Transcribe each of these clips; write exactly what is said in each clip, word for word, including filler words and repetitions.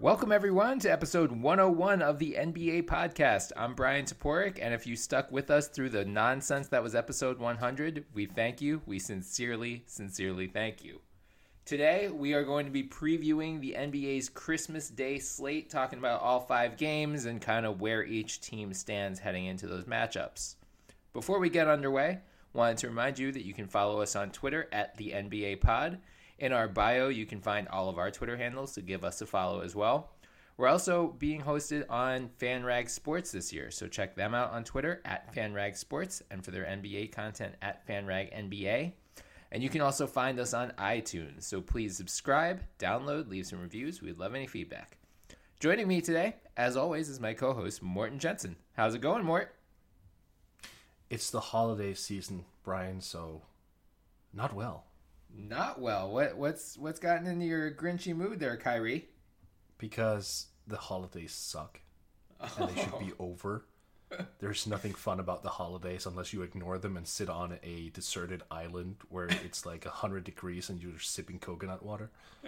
Welcome, everyone, to episode one oh one of the N B A podcast. I'm Brian Toporek, and if you stuck with us through the nonsense that was episode one hundred, we thank you. We sincerely, sincerely thank you. Today, we are going to be previewing the N B A's Christmas Day slate, talking about all five games and kind of where each team stands heading into those matchups. Before we get underway, wanted to remind you that you can follow us on Twitter at the N B A Pod. In our bio, you can find all of our Twitter handles to give us a follow as well. We're also being hosted on FanRag Sports this year, so check them out on Twitter at FanRag Sports and for their N B A content at FanRag N B A. And you can also find us on iTunes, so please subscribe, download, leave some reviews. We'd love any feedback. Joining me today, as always, is my co-host, Morten Jensen. How's it going, Mort? It's the holiday season, Brian, so not well. Not well. What what's what's gotten into your grinchy mood there, Kyrie? Because the holidays suck, oh. and they should be over. There's nothing fun about the holidays unless you ignore them and sit on a deserted island where it's like one hundred degrees and you're sipping coconut water.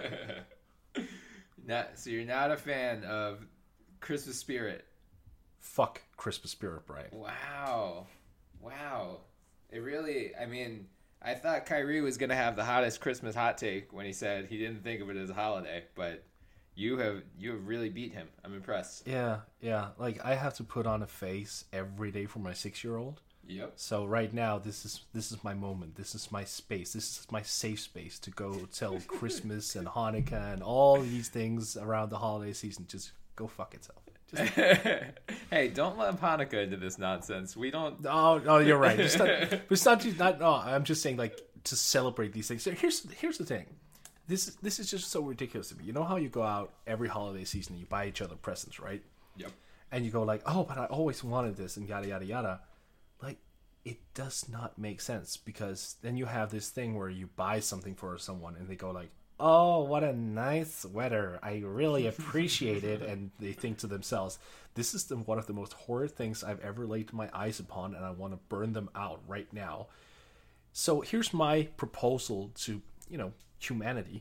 Not, so you're not a fan of Christmas spirit? Fuck Christmas spirit, Brian. Wow. Wow. It really, I mean... I thought Kyrie was going to have the hottest Christmas hot take when he said he didn't think of it as a holiday, but you have you have really beat him. I'm impressed. Yeah, yeah. Like, I have to put on a face every day for my six-year-old. Yep. So right now, this is this is my moment. This is my space. This is my safe space to go tell Christmas and Hanukkah and all these things around the holiday season. Just go fuck itself. Just... Hey, don't lump Hanukkah into this nonsense. We don't. Oh, no, you're right. It's not. It's not, not. No, I'm just saying, like, to celebrate these things. So here's here's the thing. This this is just so ridiculous to me. You know how you go out every holiday season and you buy each other presents, right? Yep. And you go like, oh, but I always wanted this and yada yada yada. Like, it does not make sense because then you have this thing where you buy something for someone and they go like, oh, what a nice sweater. I really appreciate it. And they think to themselves, this is the, one of the most horrid things I've ever laid my eyes upon, and I want to burn them out right now. So here's my proposal to, you know, humanity.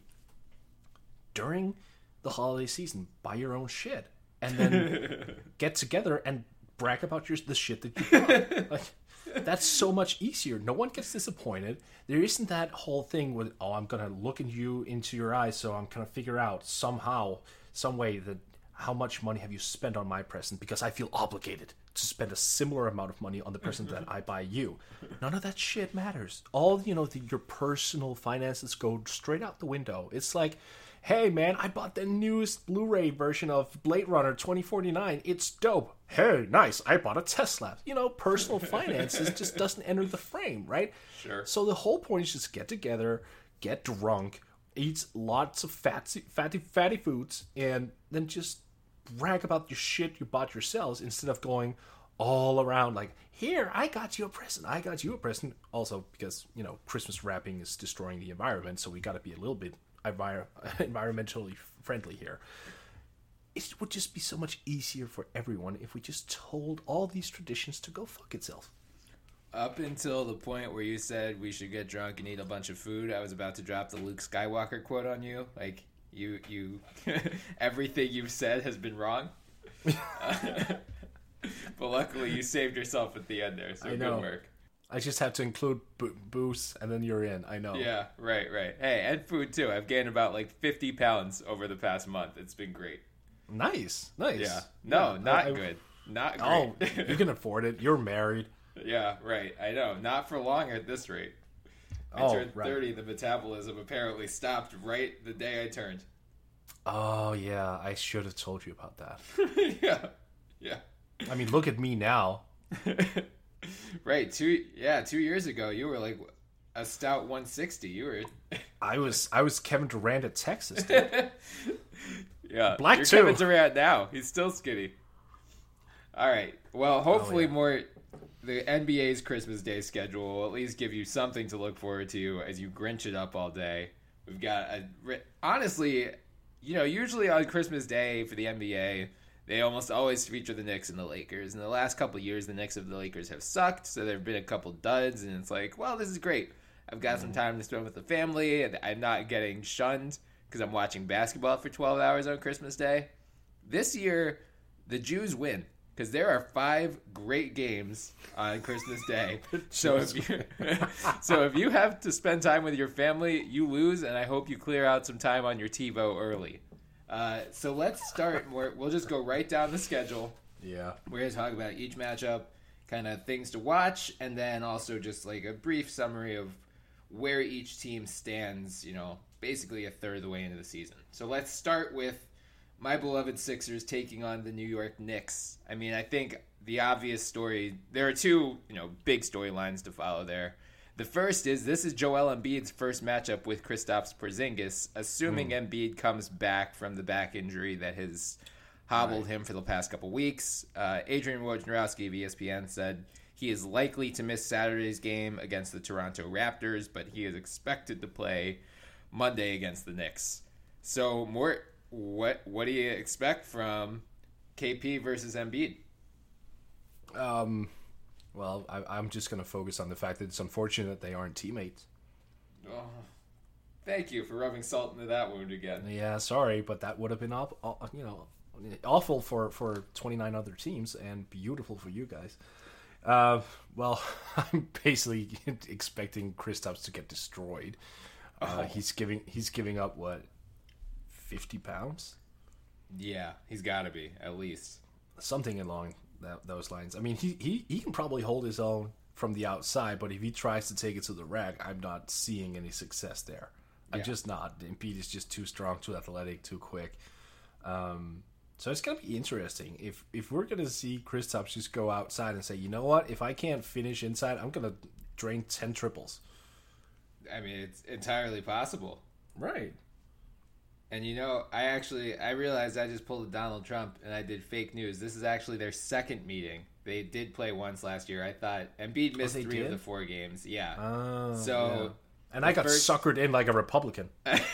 During the holiday season, buy your own shit. And then get together and brag about your the shit that you bought. Like, that's so much easier. No one gets disappointed. There isn't that whole thing with, oh, I'm going to look in you into your eyes, so I'm going to figure out somehow, some way that how much money have you spent on my present because I feel obligated to spend a similar amount of money on the present that I buy you. None of that shit matters. All, you know, the, your personal finances go straight out the window. It's like, hey, man, I bought the newest Blu-ray version of Blade Runner twenty forty-nine. It's dope. Hey, nice. I bought a Tesla. You know, personal finances just doesn't enter the frame, right? Sure. So the whole point is just get together, get drunk, eat lots of fatty, fatty, fatty foods, and then just brag about your shit you bought yourselves instead of going all around like, here, I got you a present. I got you a present. Also, because, you know, Christmas wrapping is destroying the environment, so we got to be a little bit envir- environmentally friendly here. It would just be so much easier for everyone if we just told all these traditions to go fuck itself. Up until the point where you said we should get drunk and eat a bunch of food, I was about to drop the Luke Skywalker quote on you. Like, you, you, everything you've said has been wrong. uh, but luckily, you saved yourself at the end there, so I know. Good work. I just have to include bo- booze, and then you're in. I know. Yeah, right, right. Hey, and food, too. I've gained about, like, fifty pounds over the past month. It's been great. Nice, nice. Yeah. No, yeah, not I, I, good. Not great. Oh, you can afford it. You're married. Yeah, right. I know. Not for long at this rate. I oh, turned right. thirty. The metabolism apparently stopped right the day I turned. Oh, yeah. I should have told you about that. yeah. Yeah. I mean, look at me now. Right. Two. Yeah. Two years ago, you were like a stout one sixty. You were. I was. I was Kevin Durant at Texas. Dude. Yeah. Black You're too. Kevin Durant now. He's still skinny. All right. Well, hopefully oh, yeah. more. The N B A's Christmas Day schedule will at least give you something to look forward to as you Grinch it up all day. We've got a honestly, you know, usually on Christmas Day for the N B A, they almost always feature the Knicks and the Lakers. In the last couple of years, the Knicks and the Lakers have sucked, so there have been a couple duds, and it's like, well, this is great. I've got mm-hmm. some time to spend with the family, and I'm not getting shunned because I'm watching basketball for twelve hours on Christmas Day. this year the Jews win because there are five great games on Christmas Day. so if you so if you have to spend time with your family, you lose, and I hope you clear out some time on your TiVo early. Uh, so let's start. We'll just go right down the schedule. Yeah. We're going to talk about each matchup, kind of things to watch, and then also just like a brief summary of where each team stands, you know, basically a third of the way into the season. So let's start with my beloved Sixers taking on the New York Knicks. I mean, I think the obvious story, there are two, you know, big storylines to follow there. The first is this is Joel Embiid's first matchup with Kristaps Porzingis, assuming mm. Embiid comes back from the back injury that has hobbled right. him for the past couple weeks. Uh, Adrian Wojnarowski of E S P N said he is likely to miss Saturday's game against the Toronto Raptors, but he is expected to play Monday against the Knicks. So, more, what what do you expect from K P versus Embiid? Um, well, I, I'm just going to focus on the fact that it's unfortunate they aren't teammates. Oh, thank you for rubbing salt into that wound again. Yeah, sorry, but that would have been op- you know awful for, for twenty-nine other teams and beautiful for you guys. Uh, well, I'm basically expecting Kristaps to get destroyed. Uh, oh. He's giving he's giving up what, fifty pounds? Yeah, he's got to be at least something along that, those lines. I mean, he, he he can probably hold his own from the outside, but if he tries to take it to the rack, I'm not seeing any success there. I'm yeah. just not. Embiid is just too strong, too athletic, too quick. Um, so it's gonna be interesting if if we're gonna see Kristaps just go outside and say, you know what, if I can't finish inside, I'm gonna drain ten triples. I mean, it's entirely possible. Right. And, you know, I actually, I realized I just pulled a Donald Trump and I did fake news. This is actually their second meeting. They did play once last year. I thought Embiid missed oh, three did? of the four games. Yeah. Oh, so, yeah. And I got first... suckered in like a Republican.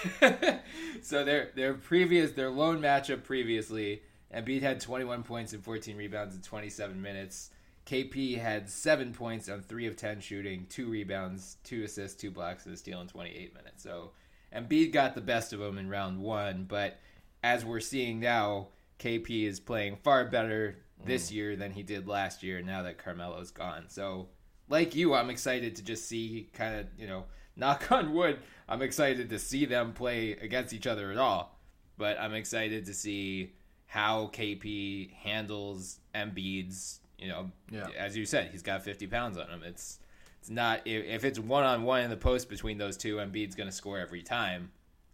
So their their previous, their lone matchup previously, Embiid had twenty-one points and fourteen rebounds in twenty-seven minutes. K P had seven points on three of ten shooting, two rebounds, two assists, two blocks, and a steal in twenty-eight minutes. So Embiid got the best of him in round one, but as we're seeing now, K P is playing far better this mm. year than he did last year now that Carmelo's gone. So, like you, I'm excited to just see kind of, you know, knock on wood, I'm excited to see them play against each other at all. But I'm excited to see how K P handles Embiid's, you know, yeah. as you said, he's got fifty pounds on him. It's it's not, if, if it's one-on-one in the post between those two, Embiid's going to score every time.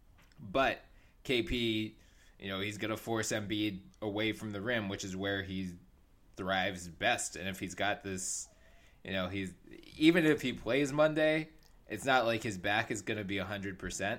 But K P, you know, he's going to force Embiid away from the rim, which is where he thrives best. And if he's got this, you know, he's, even if he plays Monday, it's not like his back is going to be one hundred percent.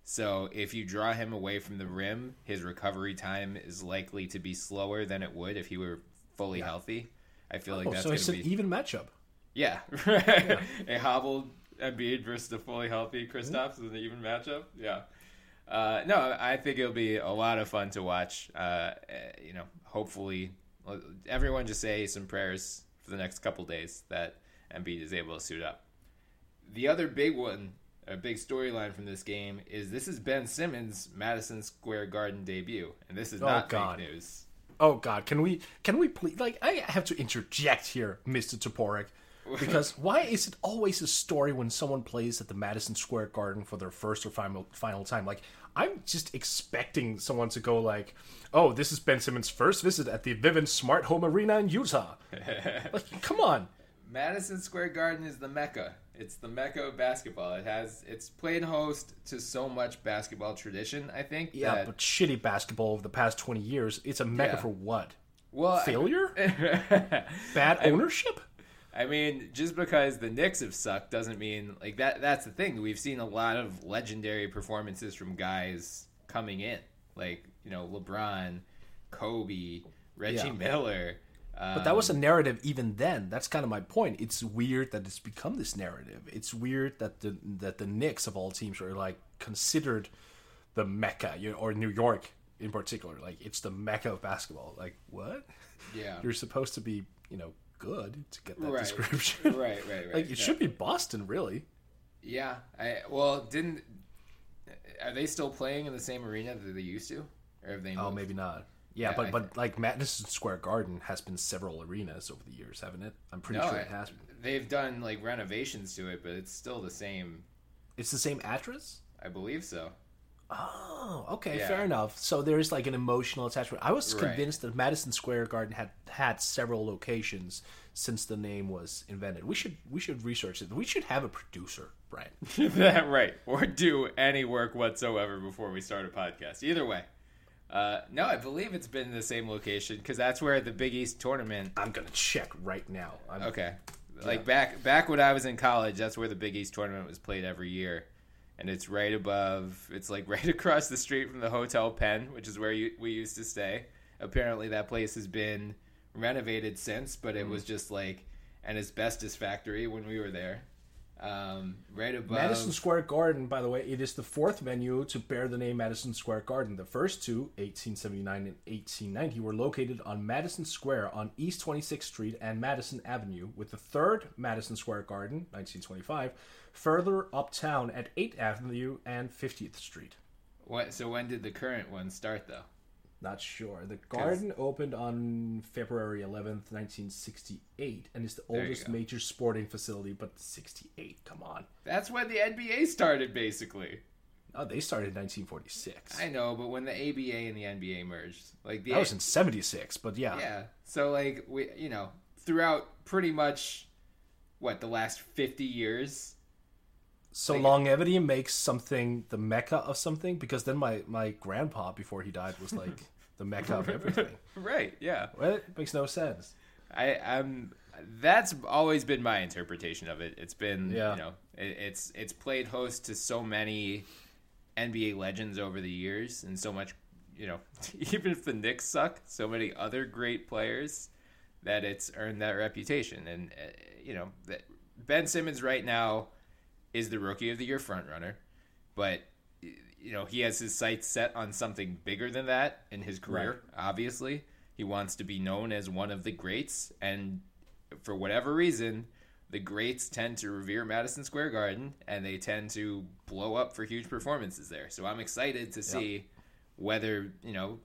So if you draw him away from the rim, his recovery time is likely to be slower than it would if he were fully yeah. healthy. I feel oh, like that's so going it's to be an even matchup. Yeah, yeah. A hobbled Embiid versus a fully healthy Kristaps mm-hmm. is an even matchup. Yeah, uh, no, I think it'll be a lot of fun to watch. Uh, you know, hopefully, everyone just say some prayers for the next couple days that Embiid is able to suit up. The other big one, a big storyline from this game is this is Ben Simmons' Madison Square Garden debut, and this is not oh, God. fake news. Oh God, can we can we please, like, I have to interject here, Mister Toporek. Because why is it always a story when someone plays at the Madison Square Garden for their first or final final time? Like, I'm just expecting someone to go like, oh, this is Ben Simmons' first visit at the Vivint Smart Home Arena in Utah. Like, come on. Madison Square Garden is the Mecca. It's the Mecca of basketball. It has it's played host to so much basketball tradition, I think. Yeah, that... but shitty basketball over the past twenty years. It's a Mecca yeah. for what? Well, failure? I... Bad ownership? I mean, just because the Knicks have sucked doesn't mean, like, that. That's the thing. We've seen a lot of legendary performances from guys coming in. Like, you know, LeBron, Kobe, Reggie yeah. Miller. Um, but that was a narrative even then. That's kind of my point. It's weird that it's become this narrative. It's weird that the that the Knicks, of all teams, are, like, considered the Mecca, you know, or New York in particular. Like, it's the Mecca of basketball. Like, what? Yeah. You're supposed to be, you know, good to get that right. description. Right, right, right. Like, it yeah. should be Boston, really. Yeah. I well, didn't are they still playing in the same arena that they used to, or have they moved? Oh, maybe not. Yeah, Yeah, but I but like Madison Square Garden has been several arenas over the years, haven't it? I'm pretty No, sure I- it has been. They've done like renovations to it, but it's still the same. It's the same address? I believe so. Oh, okay, Yeah. fair enough. So there's like an emotional attachment. I was Right. convinced that Madison Square Garden had had several locations since the name was invented. We should we should research it. We should have a producer, Brian. That right, or do any work whatsoever before we start a podcast. Either way, uh, no, I believe it's been the same location because that's where the Big East tournament. I'm gonna check right now. I'm, Okay, like back back when I was in college, that's where the Big East tournament was played every year, and it's right above. It's like right across the street from the Hotel Penn, which is where you, we used to stay. Apparently, that place has been renovated since, but it was just like an asbestos factory when we were there. Um, right above Madison Square Garden, by the way, it is the fourth venue to bear the name Madison Square Garden. The first two, eighteen seventy-nine and eighteen ninety, were located on Madison Square on East twenty-sixth Street and Madison Avenue, with the third Madison Square Garden, nineteen twenty-five, further uptown at eighth Avenue and fiftieth Street. What? So when did the current one start, though? Not sure. The garden opened on February eleventh, nineteen sixty-eight, and is the There you oldest go. major sporting facility, but sixty-eight, come on. That's when the N B A started, basically. Oh, they started in nineteen forty-six. I know, but when the A B A and the N B A merged, like the That was in seventy-six, but yeah. yeah. So like we, you know, throughout pretty much what the last fifty years. So Like- longevity makes something the mecca of something, because then my, my grandpa, before he died, was like the mecca of everything. Right. Yeah. Well, it makes no sense. I I'm that's always been my interpretation of it. It's been Yeah. you know it, it's it's played host to so many N B A legends over the years, and so much you know even if the Knicks suck, so many other great players that it's earned that reputation. And uh, you know that Ben Simmons right now is the Rookie of the Year frontrunner, but you know he has his sights set on something bigger than that in his career. Obviously, he wants to be known as one of the greats, and for whatever reason, the greats tend to revere Madison Square Garden, and they tend to blow up for huge performances there. So I'm excited to see whether you know.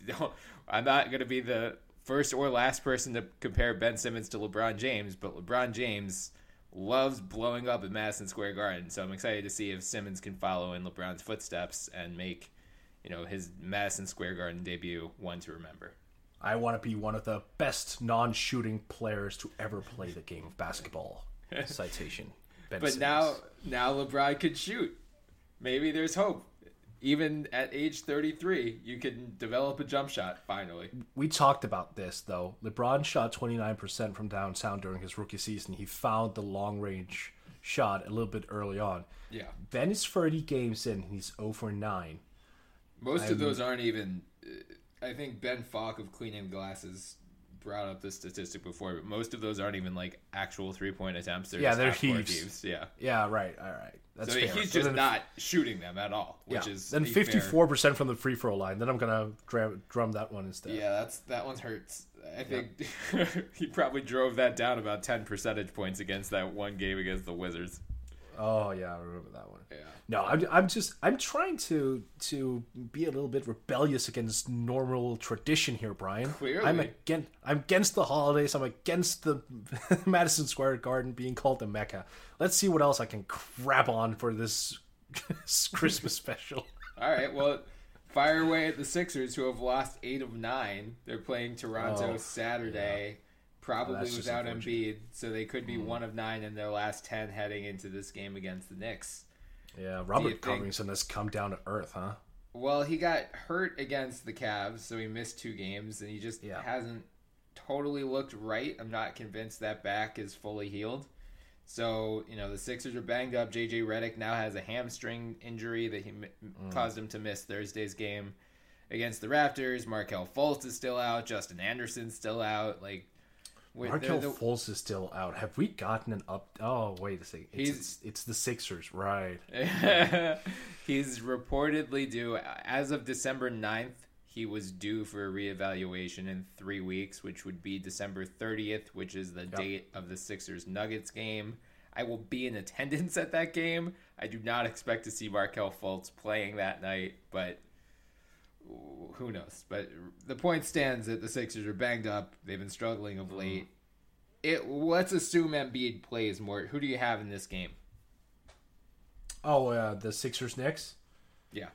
I'm not going to be the first or last person to compare Ben Simmons to LeBron James, but LeBron James loves blowing up at Madison Square Garden. So I'm excited to see if Simmons can follow in LeBron's footsteps and make, you know, his Madison Square Garden debut one to remember. I want to be one of the best non-shooting players to ever play the game of basketball. Citation. Ben But Simmons. now, now LeBron could shoot. Maybe there's hope. Even at age thirty-three, you can develop a jump shot finally. We talked about this, though. LeBron shot twenty-nine percent from downtown during his rookie season. He found the long-range shot a little bit early on. Yeah. Ben is thirty games in, and he's zero for nine. Most I'm- of those aren't even. uh, I think Ben Falk of Clean and Glasses brought up this statistic before, but most of those aren't even like actual three point attempts. They're Yeah, just they're half-court heaves. heaves. Yeah. Yeah, right. All right. That's So fair. he's So just then- not shooting them at all, which yeah. is then a fair- fifty-four percent from the free throw line. Then I'm gonna drum, drum that one instead. Yeah, that's that one hurts. I think he probably drove that down about ten percentage points against that one game against the Wizards. Oh yeah, I remember that one. Yeah. No, I'm, I'm just I'm trying to to be a little bit rebellious against normal tradition here, Brian. Clearly. I'm against I'm against the holidays. I'm against the Madison Square Garden being called the Mecca. Let's see what else I can grab on for this Christmas special. All right, well, fire away at the Sixers, who have lost eight of nine. They're playing Toronto Oh, Saturday, probably That's just without unfortunate. Embiid, so they could be one of nine in their last ten heading into this game against the Knicks. Yeah, you Robert think- Covington has come down to earth, huh? Well, he got hurt against the Cavs, so he missed two games, and he just Yeah. hasn't totally looked right. I'm not convinced that back is fully healed. So, you know, the Sixers are banged up. J J Redick now has a hamstring injury that he mi- caused him to miss Thursday's game against the Raptors. Markelle Fultz is still out. Justin Anderson's still out. Like, with Markel the- Fultz is still out. Have we gotten an up? Oh, wait a second. It's, He's- it's, it's the Sixers, right? He's reportedly due as of December ninth. He was due for a reevaluation in three weeks, which would be December thirtieth, which is the date of the Sixers Nuggets game. I will be in attendance at that game. I do not expect to see Markelle Fultz playing that night, but who knows? But the point stands that the Sixers are banged up. They've been struggling of late. Mm. It let's assume Embiid plays more. Who do you have in this game? Oh, uh, the Sixers Knicks? Yeah.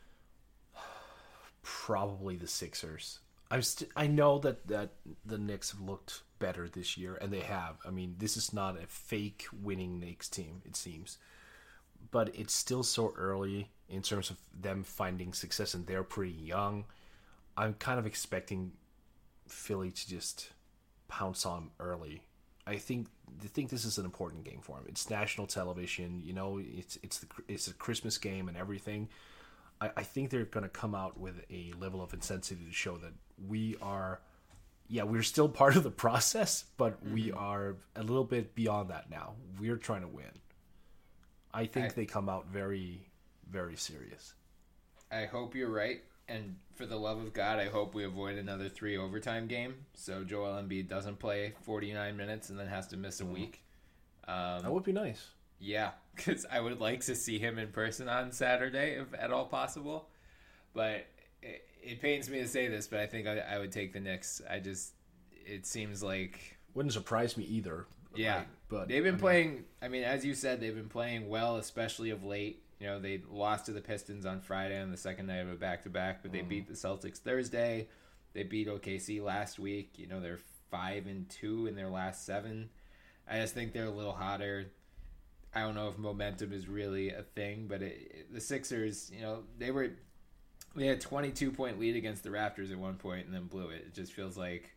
Probably the Sixers. I'm st- I know that, that the Knicks have looked better this year, and they have. I mean, this is not a fake winning Knicks team, it seems. But it's still so early in terms of them finding success, and they're pretty young. I'm kind of expecting Philly to just pounce on early. I think I think this is an important game for them. It's national television, you know. It's it's the, it's a Christmas game and everything. I, I think they're going to come out with a level of intensity to show that we are, yeah, we're still part of the process, but mm-hmm. we are a little bit beyond that now. We're trying to win. I think I, they come out very, very serious. I hope you're right. And for the love of God, I hope we avoid another three overtime game. So Joel Embiid doesn't play forty-nine minutes and then has to miss a mm-hmm. week. Um, that would be nice. Yeah, because I would like to see him in person on Saturday, if at all possible. But it, it pains me to say this, but I think I, I would take the Knicks. I just, it seems like... Wouldn't surprise me either. Yeah, right? But they've been I mean, playing, I mean, as you said, they've been playing well, especially of late. You know, they lost to the Pistons on Friday on the second night of a back-to-back, but they mm. beat the Celtics Thursday. They beat O K C last week. You know, they're five and two in their last seven. I just think they're a little hotter. I don't know if momentum is really a thing, but it, it, the Sixers, you know, they were they had a twenty-two point lead against the Raptors at one point and then blew it. It just feels like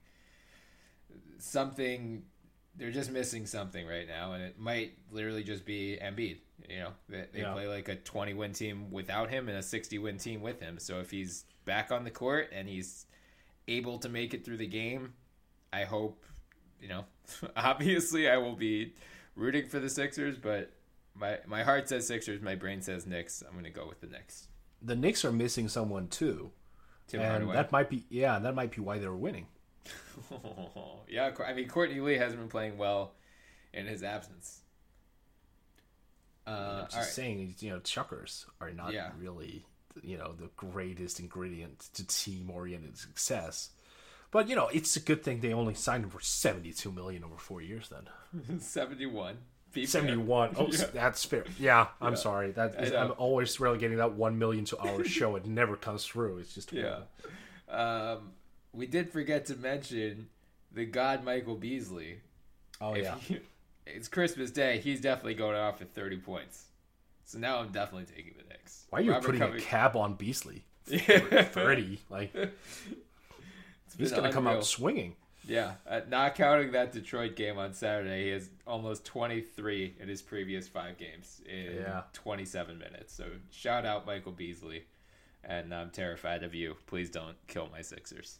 something, they're just missing something right now, and it might literally just be Embiid. You know, they, they yeah. play like a twenty-win team without him and a sixty-win team with him. So if he's back on the court and he's able to make it through the game, I hope, you know, obviously I will be rooting for the Sixers, but my my heart says Sixers, my brain says Knicks. I'm going to go with the Knicks. The Knicks are missing someone too, Tim and Hardaway. that might be yeah, that might be why they're winning. yeah, I mean Courtney Lee hasn't been playing well in his absence. Uh, I'm just all right. saying, you know, chuckers are not yeah. really, you know, the greatest ingredient to team-oriented success. But, you know, it's a good thing they only signed him for seventy-two million dollars over four years then. seventy-one. seventy-one. Oh, yeah. That's fair. Yeah, I'm yeah. sorry. That is, I'm always relegating that one million dollars to our show. It never comes through. It's just yeah. Um, we did forget to mention the god Michael Beasley. Oh, if yeah. He, it's Christmas Day. He's definitely going off at thirty points. So now I'm definitely taking the Knicks. Why are you Robert putting Covey- a cap on Beasley? thirty. Like, he's going to come out swinging. Yeah. Uh, not counting that Detroit game on Saturday, he has almost twenty-three in his previous five games in yeah. twenty-seven minutes. So shout out Michael Beasley. And I'm terrified of you. Please don't kill my Sixers.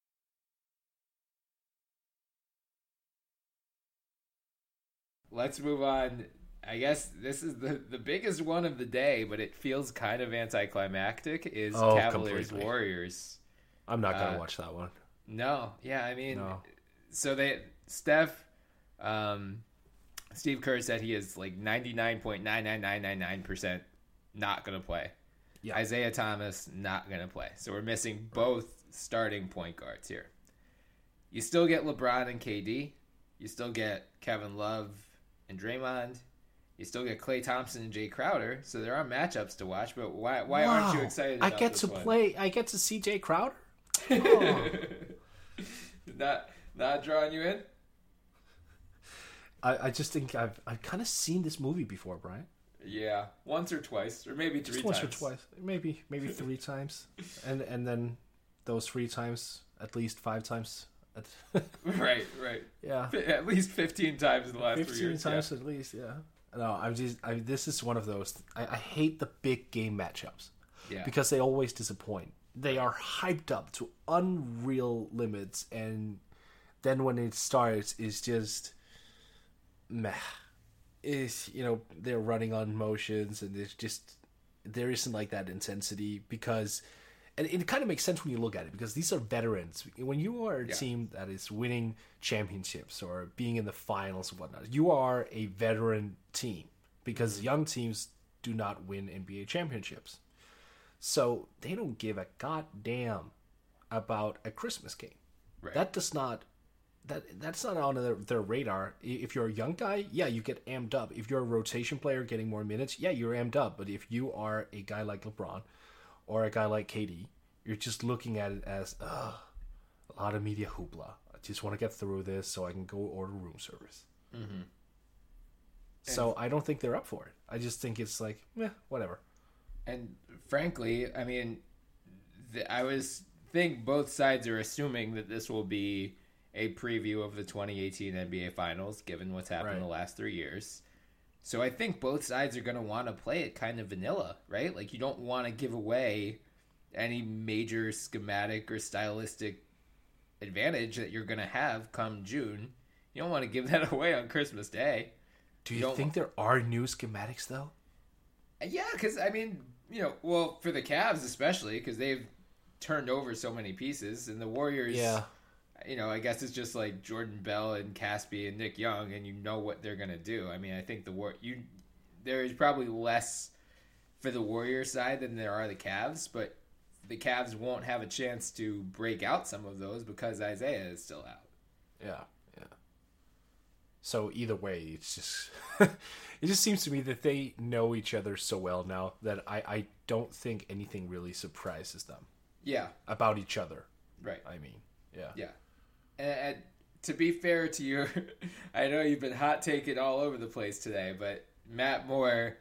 Let's move on. I guess this is the, the biggest one of the day, but it feels kind of anticlimactic, is oh, Cavaliers completely. Warriors. I'm not going to uh, watch that one. No. Yeah, I mean, no. so they, Steph, um, Steve Kerr said he is like ninety-nine point nine nine nine nine nine percent not going to play. Yeah. Isaiah Thomas, not going to play. So we're missing both starting point guards here. You still get LeBron and K D. You still get Kevin Love and Draymond. You still get Klay Thompson and Jay Crowder, so there are matchups to watch. But why why wow. aren't you excited about I get this to one? play. I get to see Jay Crowder. Oh. not not drawing you in. I, I just think I've I've kind of seen this movie before, Brian. Yeah, once or twice, or maybe three just once times. or twice, maybe maybe three times, and and then those three times, at least five times. right, right. Yeah, at least fifteen times in the last fifteen three years. times yeah. at least. Yeah. No, I'm just. I, this is one of those. I, I hate the big game matchups. Yeah. Because they always disappoint. They are hyped up to unreal limits, and then when it starts, it's just meh. Is you know they're running on motions, and there's just there isn't like that intensity because, and it kind of makes sense when you look at it because these are veterans. When you are a yeah. team that is winning championships or being in the finals and whatnot, you are a veteran team because young teams do not win N B A championships. So they don't give a goddamn about a Christmas game. Right. That does not that that's not on their, their radar. If you're a young guy, yeah, you get amped up. If you're a rotation player getting more minutes, yeah, you're amped up. But if you are a guy like LeBron or a guy like K D, you're just looking at it as uh, a lot of media hoopla. I just want to get through this so I can go order room service. Mm-hmm. So I don't think they're up for it. I just think it's like, eh, whatever. And frankly, I mean, th- I was think both sides are assuming that this will be a preview of the twenty eighteen N B A Finals, given what's happened Right. in the last three years. So I think both sides are going to want to play it kind of vanilla, right? Like, you don't want to give away any major schematic or stylistic advantage that you're going to have come June. You don't want to give that away on Christmas Day. Do You you don't think there are new schematics, though? Yeah, because, I mean, you know, well, for the Cavs especially, because they've turned over so many pieces, and the Warriors, Yeah. you know, I guess it's just like Jordan Bell and Caspi and Nick Young, and you know what they're going to do. I mean, I think the War you there is probably less for the Warriors side than there are the Cavs, but the Cavs won't have a chance to break out some of those because Isaiah is still out. Yeah, yeah. So either way, it's just it just seems to me that they know each other so well now that I, I don't think anything really surprises them Yeah, about each other. right. I mean, yeah. Yeah. And, and to be fair to you, I know you've been hot taking all over the place today, but Matt Moore,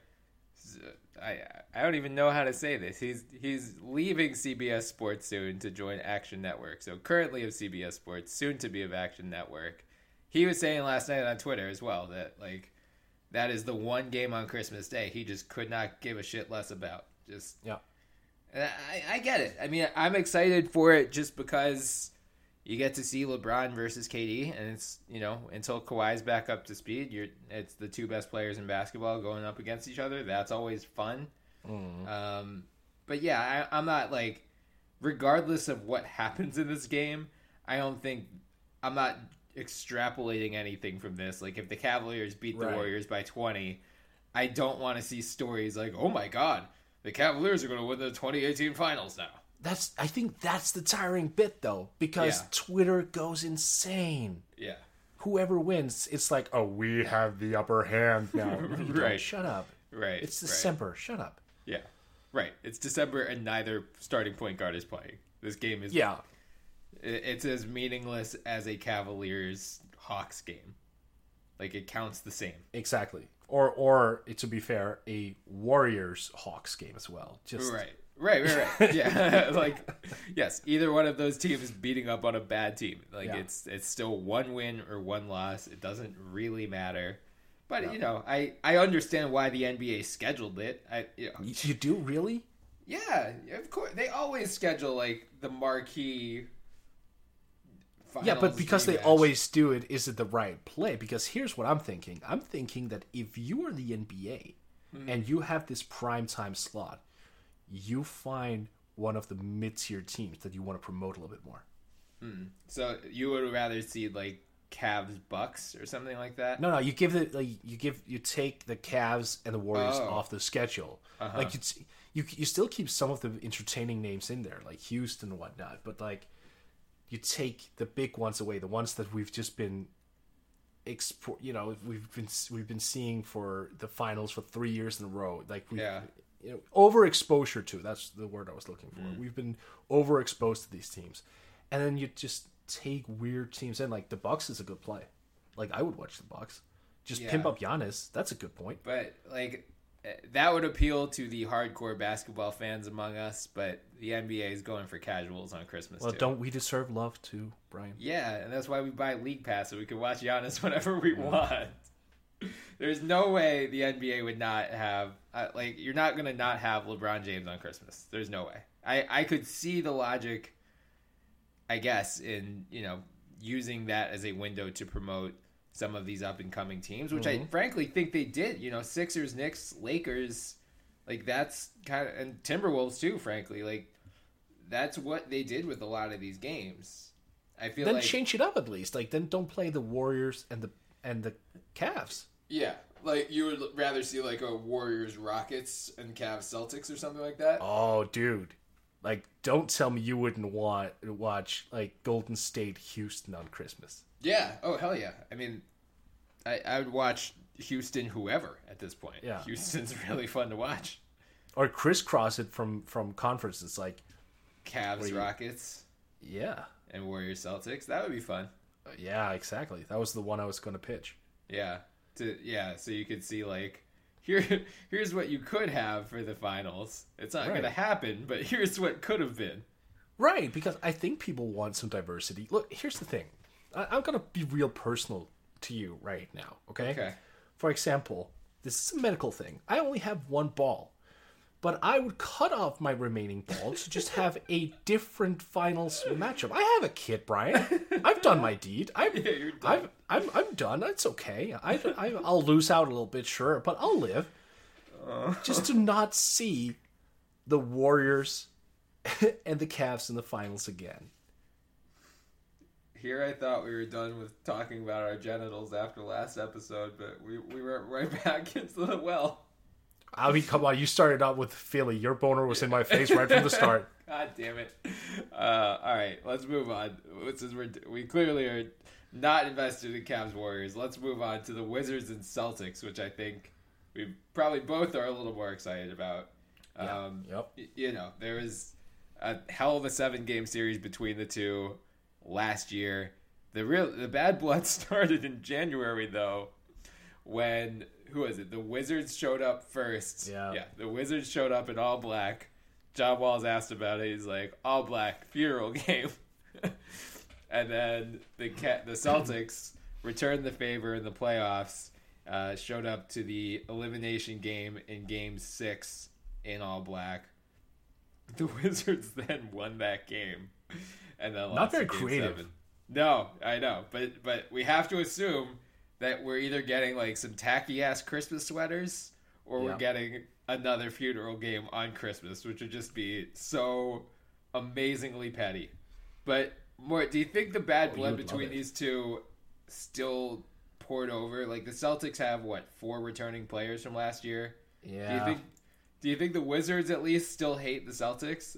I I don't even know how to say this. He's he's leaving C B S Sports soon to join Action Network. So currently of C B S Sports, soon to be of Action Network. He was saying last night on Twitter as well that, like, that is the one game on Christmas Day he just could not give a shit less about. Just Yeah. and I, I get it. I mean, I'm excited for it just because you get to see LeBron versus K D, and it's, you know, until Kawhi's back up to speed, you're it's the two best players in basketball going up against each other. That's always fun. Mm. Um, but yeah, I, I'm not like, regardless of what happens in this game, I don't think I'm not extrapolating anything from this. Like, if the Cavaliers beat the Right. Warriors by twenty, I don't want to see stories like, oh my God, the Cavaliers are going to win the twenty eighteen Finals now. That's I think that's the tiring bit though, because Yeah. Twitter goes insane. Yeah. Whoever wins, it's like, oh, we have the upper hand now. No, you don't. Right. Shut up. Right. It's right. December. Shut up. Yeah. Right. It's December and neither starting point guard is playing. This game is Yeah. it- it's as meaningless as a Cavaliers Hawks game. Like, it counts the same. Exactly. Or or to be fair, a Warriors Hawks game as well. Just Right. Right, right, right. Yeah. Like, yes, either one of those teams beating up on a bad team. Like, Yeah. it's it's still one win or one loss. It doesn't really matter. But, Yeah. you know, I, I understand why the N B A scheduled it. I you know, You, you do really? yeah, of course. They always schedule, like, the marquee finals Yeah, but because they rematch. always do it, is it the right play? Because here's what I'm thinking. I'm thinking that if you are the N B A Mm-hmm. and you have this prime time slot, you find one of the mid tier teams that you want to promote a little bit more. So you would rather see, like, Cavs Bucks or something like that? No, no, you give it like you give you take the Cavs and the Warriors Oh. off the schedule. Uh-huh. Like you, you, you still keep some of the entertaining names in there, like Houston and whatnot. But like, you take the big ones away, the ones that we've just been export. You know, we've been we've been seeing for the finals for three years in a row. Like we, Yeah. you know, overexposure to. That's the word I was looking for. Mm. We've been overexposed to these teams, and then you just take weird teams in. Like the Bucks is a good play. Like I would watch the Bucks. Just Yeah. pimp up Giannis. That's a good point. But, like, eh, that would appeal to the hardcore basketball fans among us, but the N B A is going for casuals on Christmas, Well, too. don't we deserve love too, Brian? Yeah, and that's why we buy League Pass, so we can watch Giannis whenever we want. There's no way the N B A would not have, uh, like, you're not going to not have LeBron James on Christmas. There's no way. I, I could see the logic, I guess, in, you know, using that as a window to promote some of these up-and-coming teams, which I Mhm. frankly think they did. You know, Sixers, Knicks, Lakers, like, that's kind of, and Timberwolves too, frankly. Like, that's what they did with a lot of these games. I feel Then like... change it up at least. Like then don't play the Warriors and the and the Cavs. Yeah, Like, you would rather see, like, a Warriors Rockets and Cavs Celtics or something like that? Oh, dude. Like, don't tell me you wouldn't want to watch, like, Golden State Houston on Christmas. Yeah. Oh, hell yeah. I mean, I, I would watch Houston whoever at this point. Yeah. Houston's really fun to watch. Or crisscross it from, from conferences, like... Cavs you, Rockets. Yeah. And Warriors Celtics. That would be fun. Uh, yeah, exactly. That was the one I was going to pitch. Yeah. To, yeah, so you could see, like, here, here's what you could have for the finals. It's not Right. going to happen, but here's what could have been. Right, because I think people want some diversity. Look, here's the thing. I, I'm going to be real personal to you right now, okay? Okay. For example, this is a medical thing. I only have one ball, but I would cut off my remaining balls to just have a different finals matchup. I have a kid, Brian. I've done my deed. I've, Yeah, you're done. I've, I'm, I'm done. It's okay. I, I, I'll lose out a little bit, sure, but I'll live. Uh. Just to not see the Warriors and the Cavs in the finals again. Here I thought we were done with talking about our genitals after last episode, but we, we went right back into the well. I mean, come on, you started out with Philly. Your boner was in my face right from the start. God damn it. Uh, all right, let's move on. Since we're, we clearly are not invested in Cavs Warriors, let's move on to the Wizards and Celtics, which I think we probably both are a little more excited about. Yeah. Um, Yep. y- You know, there was a hell of a seven-game series between the two last year. The real the bad blood started in January, though, when... Who was it? The Wizards showed up first. Yeah. Yeah. The Wizards showed up in all black. John Walls asked about it. He's like, all black funeral game. And then the the Celtics returned the favor in the playoffs. Uh, showed up to the elimination game in Game Six in all black. The Wizards then won that game, and then Not lost very to Game creative. Seven. No, I know, but but we have to assume that we're either getting like some tacky ass Christmas sweaters or we're Yeah. getting another funeral game on Christmas, which would just be so amazingly petty. But more, do you think the bad Oh, blood you would between love it. these two still poured over? Like the Celtics have what, four returning players from last year? Yeah. Do you think do you think the Wizards at least still hate the Celtics?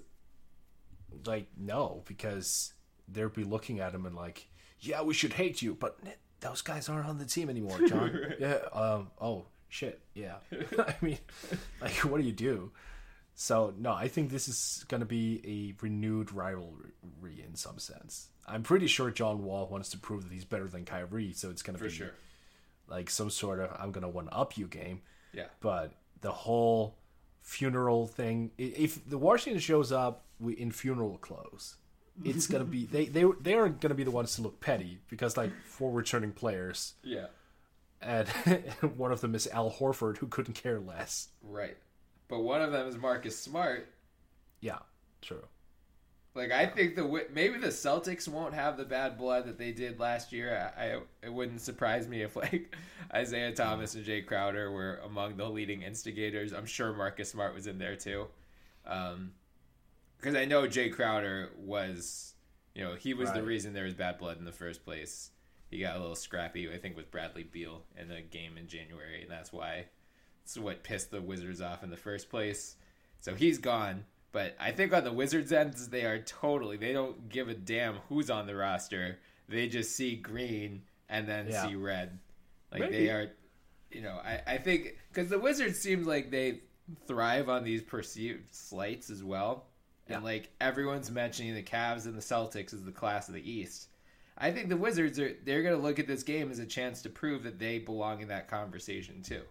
Like, no, because they'll be looking at him and like, yeah, we should hate you, but those guys aren't on the team anymore, John. Right. Yeah. Um. Oh shit. Yeah. I mean, like, what do you do? So no, I think this is gonna be a renewed rivalry in some sense. I'm pretty sure John Wall wants to prove that he's better than Kyrie, so it's gonna For be sure. like some sort of I'm gonna one up you game. Yeah. But the whole funeral thing, i- if the Washington shows up wi- in funeral clothes, it's gonna be they they they are gonna be the ones to look petty because like four returning players Yeah. and one of them is Al Horford who couldn't care less. Right. But one of them is Marcus Smart. Yeah, true. Like I think the Wi- maybe the Celtics won't have the bad blood that they did last year. I, I it wouldn't surprise me if like Isaiah Thomas and Jay Crowder were among the leading instigators. I'm sure Marcus Smart was in there too, um, because I know Jay Crowder was, you know, he was the Right. reason there was bad blood in the first place. He got a little scrappy, I think, with Bradley Beal in a game in January, and that's why it's what pissed the Wizards off in the first place. So he's gone. But I think on the Wizards' end, they are totally, they don't give a damn who's on the roster. They just see green and then Yeah. see red. Like Maybe. they are, you know, I, I think, because the Wizards seems like they thrive on these perceived slights as well. And Yeah. like everyone's mentioning the Cavs and the Celtics as the class of the East. I think the Wizards are, they're going to look at this game as a chance to prove that they belong in that conversation too.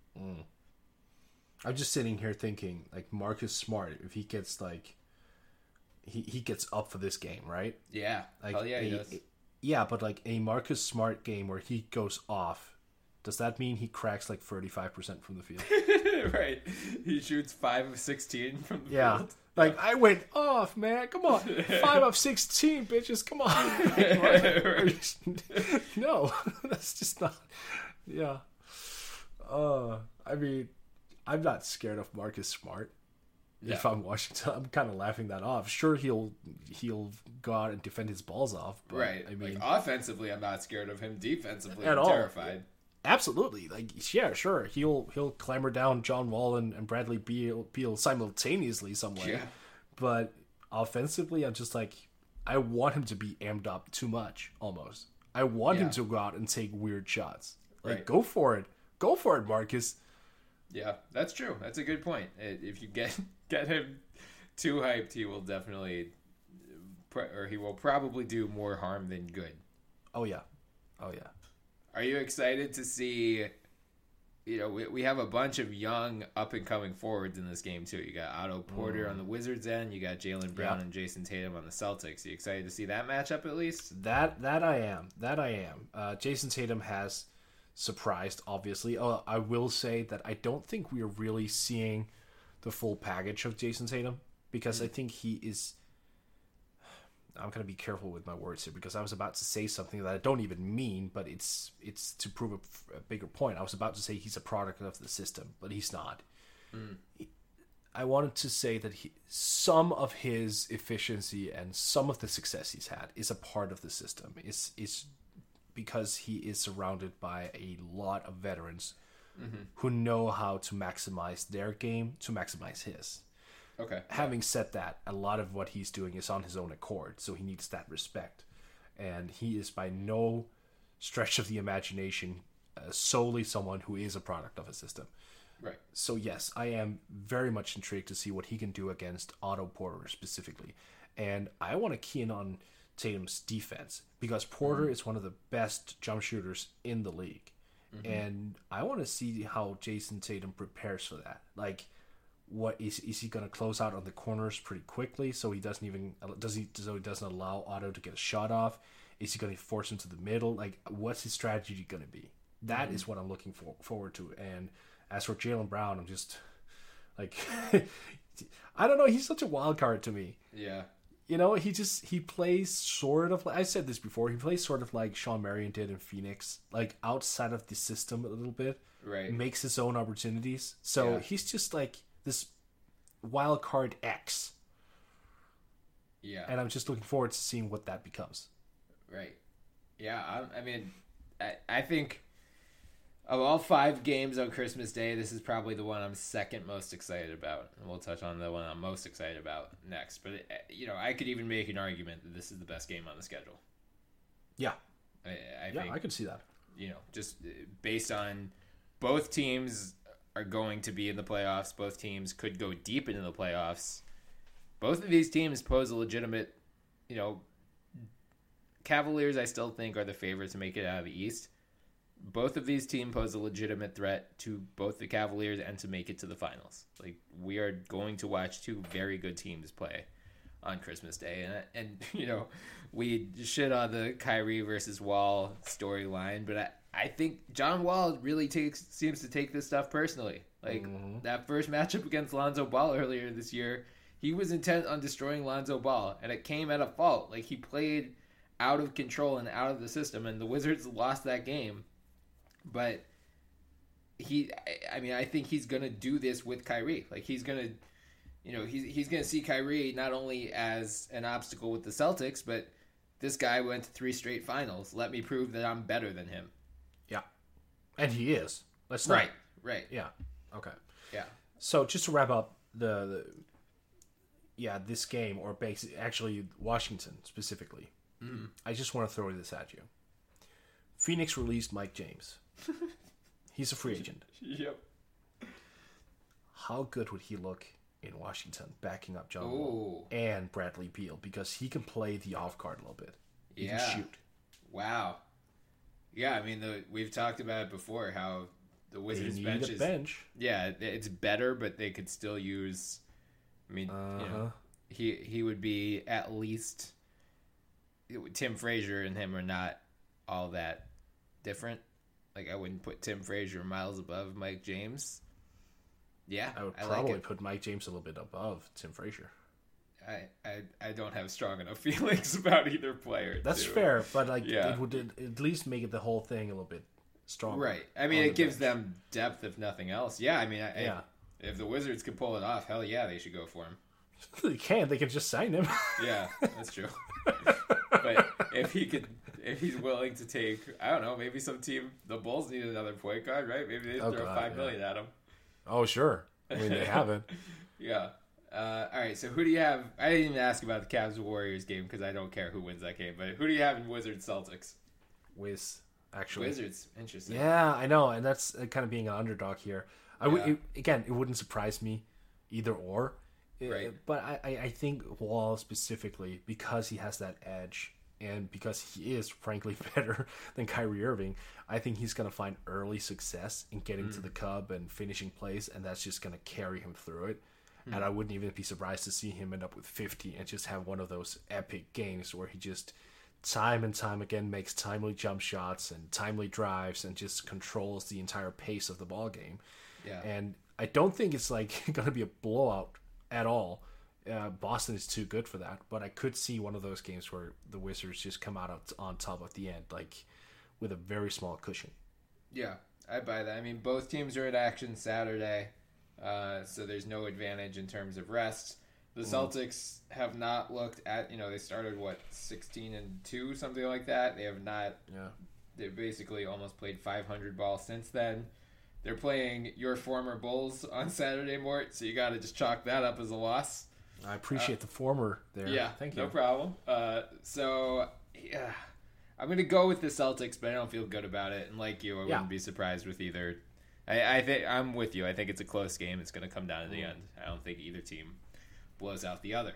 I'm just sitting here thinking like Marcus Smart, if he gets like he, he gets up for this game, right? Yeah. Like Hell yeah, he a- does. a- yeah, but like a Marcus Smart game where he goes off, does that mean he cracks like thirty-five percent from the field? Right. He shoots five of sixteen from the Yeah. field. Like, I went off, man. Come on. five of sixteen, bitches. Come on. No, that's just not. Yeah. Uh, I mean, I'm not scared of Marcus Smart. If Yeah. I'm Washington, I'm kind of laughing that off. Sure, he'll he'll go out and defend his balls off. But, Right. I mean, like offensively, I'm not scared of him. Defensively, At I'm all. terrified. Absolutely. Like, yeah, sure. He'll he'll clamber down John Wall and, and Bradley Beal, Beal simultaneously somewhere. Yeah. But offensively, I'm just like, I want him to be amped up too much, almost. I want Yeah. him to go out and take weird shots. Like, Right. go for it. Go for it, Marcus. Yeah, that's true. That's a good point. I- If you get get him too hyped, he will definitely, pr- or he will probably do more harm than good. Oh, yeah. Oh, yeah. Are you excited to see? You know, we, we have a bunch of young up and coming forwards in this game too. You got Otto Porter on the Wizards end. You got Jaylen Brown Yeah. and Jason Tatum on the Celtics. You excited to see that matchup at least? That that I am. That I am. Uh, Jason Tatum has surprised, obviously. Uh, I will say that I don't think we are really seeing the full package of Jason Tatum because I think he is. I'm gonna be careful with my words here because I was about to say something that I don't even mean, but it's it's to prove a, a bigger point. I was about to say he's a product of the system, but he's not. He- I wanted to say that he, some of his efficiency and some of the success he's had is a part of the system. Is is because he is surrounded by a lot of veterans who know how to maximize their game to maximize his. Okay. Having said that, a lot of what he's doing is on his own accord, so he needs that respect. And he is by no stretch of the imagination uh, solely someone who is a product of a system. Right. So yes, I am very much intrigued to see what he can do against Otto Porter specifically. And I want to key in on Tatum's defense because Porter mm-hmm. is one of the best jump shooters in the league. Mm-hmm. And I want to see how Jason Tatum prepares for that. Like, what is is he going to close out on the corners pretty quickly so he doesn't even does he so he doesn't allow Otto to get a shot off? Is he going to force him to the middle? Like, what's his strategy going to be? That mm-hmm. is what I'm looking for, forward to. And as for Jaylen Brown, I'm just like I don't know. He's such a wild card to me. Yeah. You know, he just he plays sort of like I said this before. He plays sort of like Sean Marion did in Phoenix, like outside of the system a little bit. Right. Makes his own opportunities. So Yeah. he's just like this wild card X. Yeah. And I'm just looking forward to seeing what that becomes. Right. Yeah. I, I mean, I, I think of all five games on Christmas Day, this is probably the one I'm second most excited about. And we'll touch on the one I'm most excited about next. But, it, you know, I could even make an argument that this is the best game on the schedule. Yeah. I, I yeah, think, I could see that. You know, just based on both teams are going to be in the playoffs. Both teams could go deep into the playoffs. Both of these teams pose a legitimate, you know, Cavaliers I still think are the favorites to make it out of the East. Both of these teams pose a legitimate threat to both the Cavaliers and to make it to the finals. Like, we are going to watch two very good teams play on Christmas Day. And, and you know, we shit on the Kyrie versus Wall storyline, but I, I think John Wall really takes seems to take this stuff personally. Like, mm-hmm. that first matchup against Lonzo Ball earlier this year, he was intent on destroying Lonzo Ball, and it came at a fault. Like, he played out of control and out of the system, and the Wizards lost that game. But he, I mean, I think he's going to do this with Kyrie. Like, he's going to, you know, he's, he's going to see Kyrie not only as an obstacle with the Celtics, but this guy went to three straight finals. Let me prove that I'm better than him. Yeah. And he is. Let's not. Right, right. Yeah. Okay. Yeah. So just to wrap up the, the yeah, this game, or basically, actually Washington specifically, mm-hmm. I just want to throw this at you. Phoenix released Mike James. He's a free agent. Yep. How good would he look in Washington, backing up John Ooh. Wall and Bradley Beal, because he can play the off card a little bit. He yeah. can shoot. Wow. Yeah, I mean, the, we've talked about it before, how the Wizards they need bench a is bench. Yeah, it's better, but they could still use. I mean, uh-huh. you know, he he would be at least. Tim Frazier and him are not all that different. Like, I wouldn't put Tim Frazier miles above Mike James. Yeah, I would I probably like put Mike James a little bit above Tim Frazier. I, I, I don't have strong enough feelings about either player. That's too. fair, but like yeah. it would at least make it the whole thing a little bit stronger. Right. I mean, it the gives bench. them depth if nothing else. Yeah, I mean, I, yeah. I, if the Wizards can pull it off, hell yeah, they should go for him. They can. They can just sign him. Yeah, that's true. But if he could, if he's willing to take, I don't know, maybe some team, the Bulls need another point guard, right? Maybe they Oh, throw God, five yeah. million at him. Oh, sure. I mean, they haven't. Yeah. Uh, all right, so who do you have? I didn't even ask about the Cavs Warriors game because I don't care who wins that game. But who do you have in Wizards Celtics? Wiz, actually. Wizards, interesting. Yeah, I know, and that's uh, kind of being an underdog here. I would Yeah. it, again, it wouldn't surprise me, either or. Uh, Right. But I, I, I think Wall specifically because he has that edge and because he is frankly better than Kyrie Irving, I think he's gonna find early success in getting to the cub and finishing plays, and that's just gonna carry him through it. And I wouldn't even be surprised to see him end up with fifty and just have one of those epic games where he just time and time again makes timely jump shots and timely drives and just controls the entire pace of the ball game. Yeah. And I don't think it's like going to be a blowout at all. Uh, Boston is too good for that, but I could see one of those games where the Wizards just come out on top at the end, like with a very small cushion. Yeah, I buy that. I mean, both teams are in action Saturday, uh, so there's no advantage in terms of rest. The Celtics have not looked at, you know, they started, what, sixteen and two, something like that. They have not, Yeah. they basically almost played five hundred ball since then. They're playing your former Bulls on Saturday, Mort, so you got to just chalk that up as a loss. I appreciate the former there. Yeah, Thank you. no problem. Uh, so, yeah, I'm going to go with the Celtics, but I don't feel good about it. And like you, I Yeah. wouldn't be surprised with either. I, I think I'm with you. I think it's a close game. It's going to come down to the Mm. end. I don't think either team blows out the other.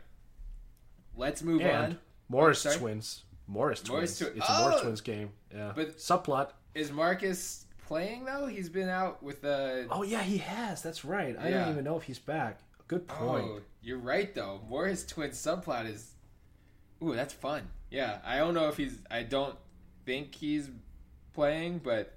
Let's move And on. Morris Sorry? twins. Morris Morris twins. twi- It's a Morris Oh! twins game. Yeah. But- subplot. Is Marcus playing though? He's been out with the. Oh yeah, he has. That's right. I Yeah. don't even know if he's back. Good point. Oh, you're right though. Morris twins subplot is. Ooh, that's fun. Yeah, I don't know if he's. I don't think he's playing, but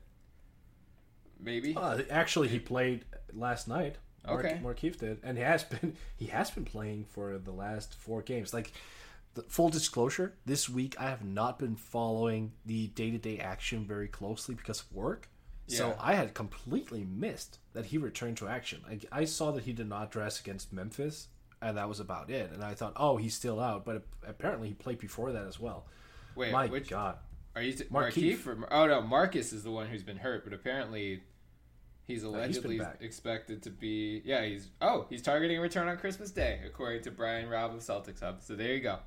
maybe. Uh, actually, he played last night. Mark, Okay. Markieff did, and he has been he has been playing for the last four games. Like, the, full disclosure, this week I have not been following the day to day action very closely because of work. So Yeah. I had completely missed that he returned to action. I, I saw that he did not dress against Memphis, and that was about it. And I thought, oh, he's still out, but apparently he played before that as well. Wait, My which God. are you? T- Markieff. Markieff or Mar- oh no, Marcus is the one who's been hurt, but apparently he's he's been allegedly back. expected to be. Yeah, he's. Oh, he's targeting a return on Christmas Day, according to Brian Robb of Celtics Hub. So there you go.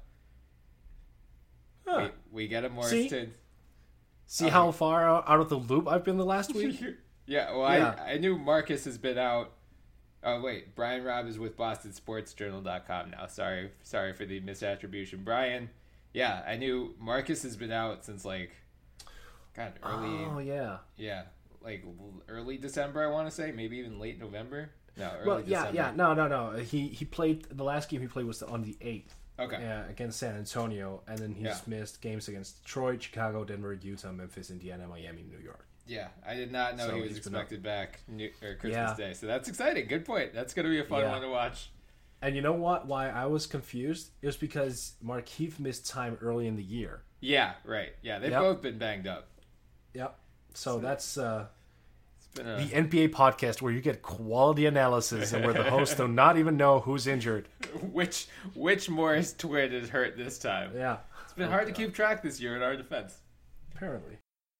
Huh. We, we get a Morris See? twins. See Oh. how far out out of the loop I've been the last week? Yeah, well, Yeah. I, I knew Marcus has been out. Oh, wait. Brian Robb is with Boston Sports Journal dot com now. Sorry sorry for the misattribution. Brian, yeah, I knew Marcus has been out since, like, God, early, Oh, yeah. yeah, like l- early December, I want to say. Maybe even late November. No, early Well, yeah, December. yeah. No, no, no. He he played, the last game he played was on the eighth. Okay. Yeah, against San Antonio, and then he's Yeah. missed games against Detroit, Chicago, Denver, Utah, Memphis, Indiana, Miami, New York. Yeah, I did not know So he was he's been out. expected back New, or Christmas Yeah. Day. So that's exciting. Good point. That's going to be a fun Yeah. one to watch. And you know what? Why I was confused? It was because Markieff missed time early in the year. Yeah, right. Yeah, they've Yep. both been banged up. Yep. So that's uh, It's been a... the N B A podcast where you get quality analysis and where the hosts do not even know who's injured. Which which Morris twin is hurt this time? Yeah. It's been hard to keep track this year in our defense. Apparently.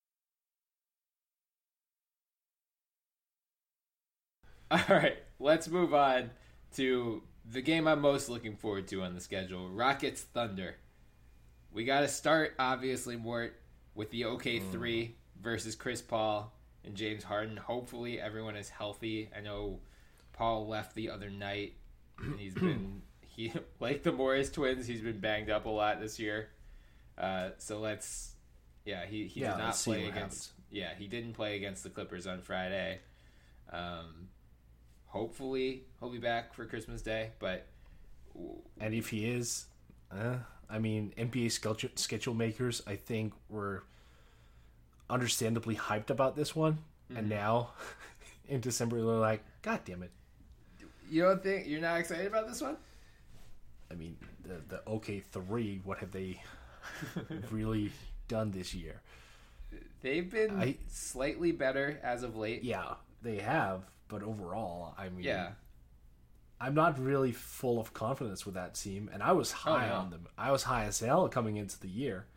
All right, let's move on to the game I'm most looking forward to on the schedule: Rockets Thunder. We got to start obviously, Mort, with the O K three versus Chris Paul and James Harden. Hopefully, everyone is healthy. I know Paul left the other night, and he's been he like the Morris twins. He's been banged up a lot this year. Uh, so let's, yeah, he he Yeah, did not let's see play what against. happens. Yeah, he didn't play against the Clippers on Friday. Um, hopefully he'll be back for Christmas Day, but And if he is, uh, I mean, N B A schedule, schedule makers, I think, were understandably hyped about this one. Mm-hmm. And now, in December, they're like, God damn it. you don't think you're not excited about this one? I mean, the, the O K three, what have they really done this year? They've been I- slightly better as of late. Yeah, they have. But overall, I mean, Yeah. I'm not really full of confidence with that team. And I was high no. on them. I was high as hell coming into the year.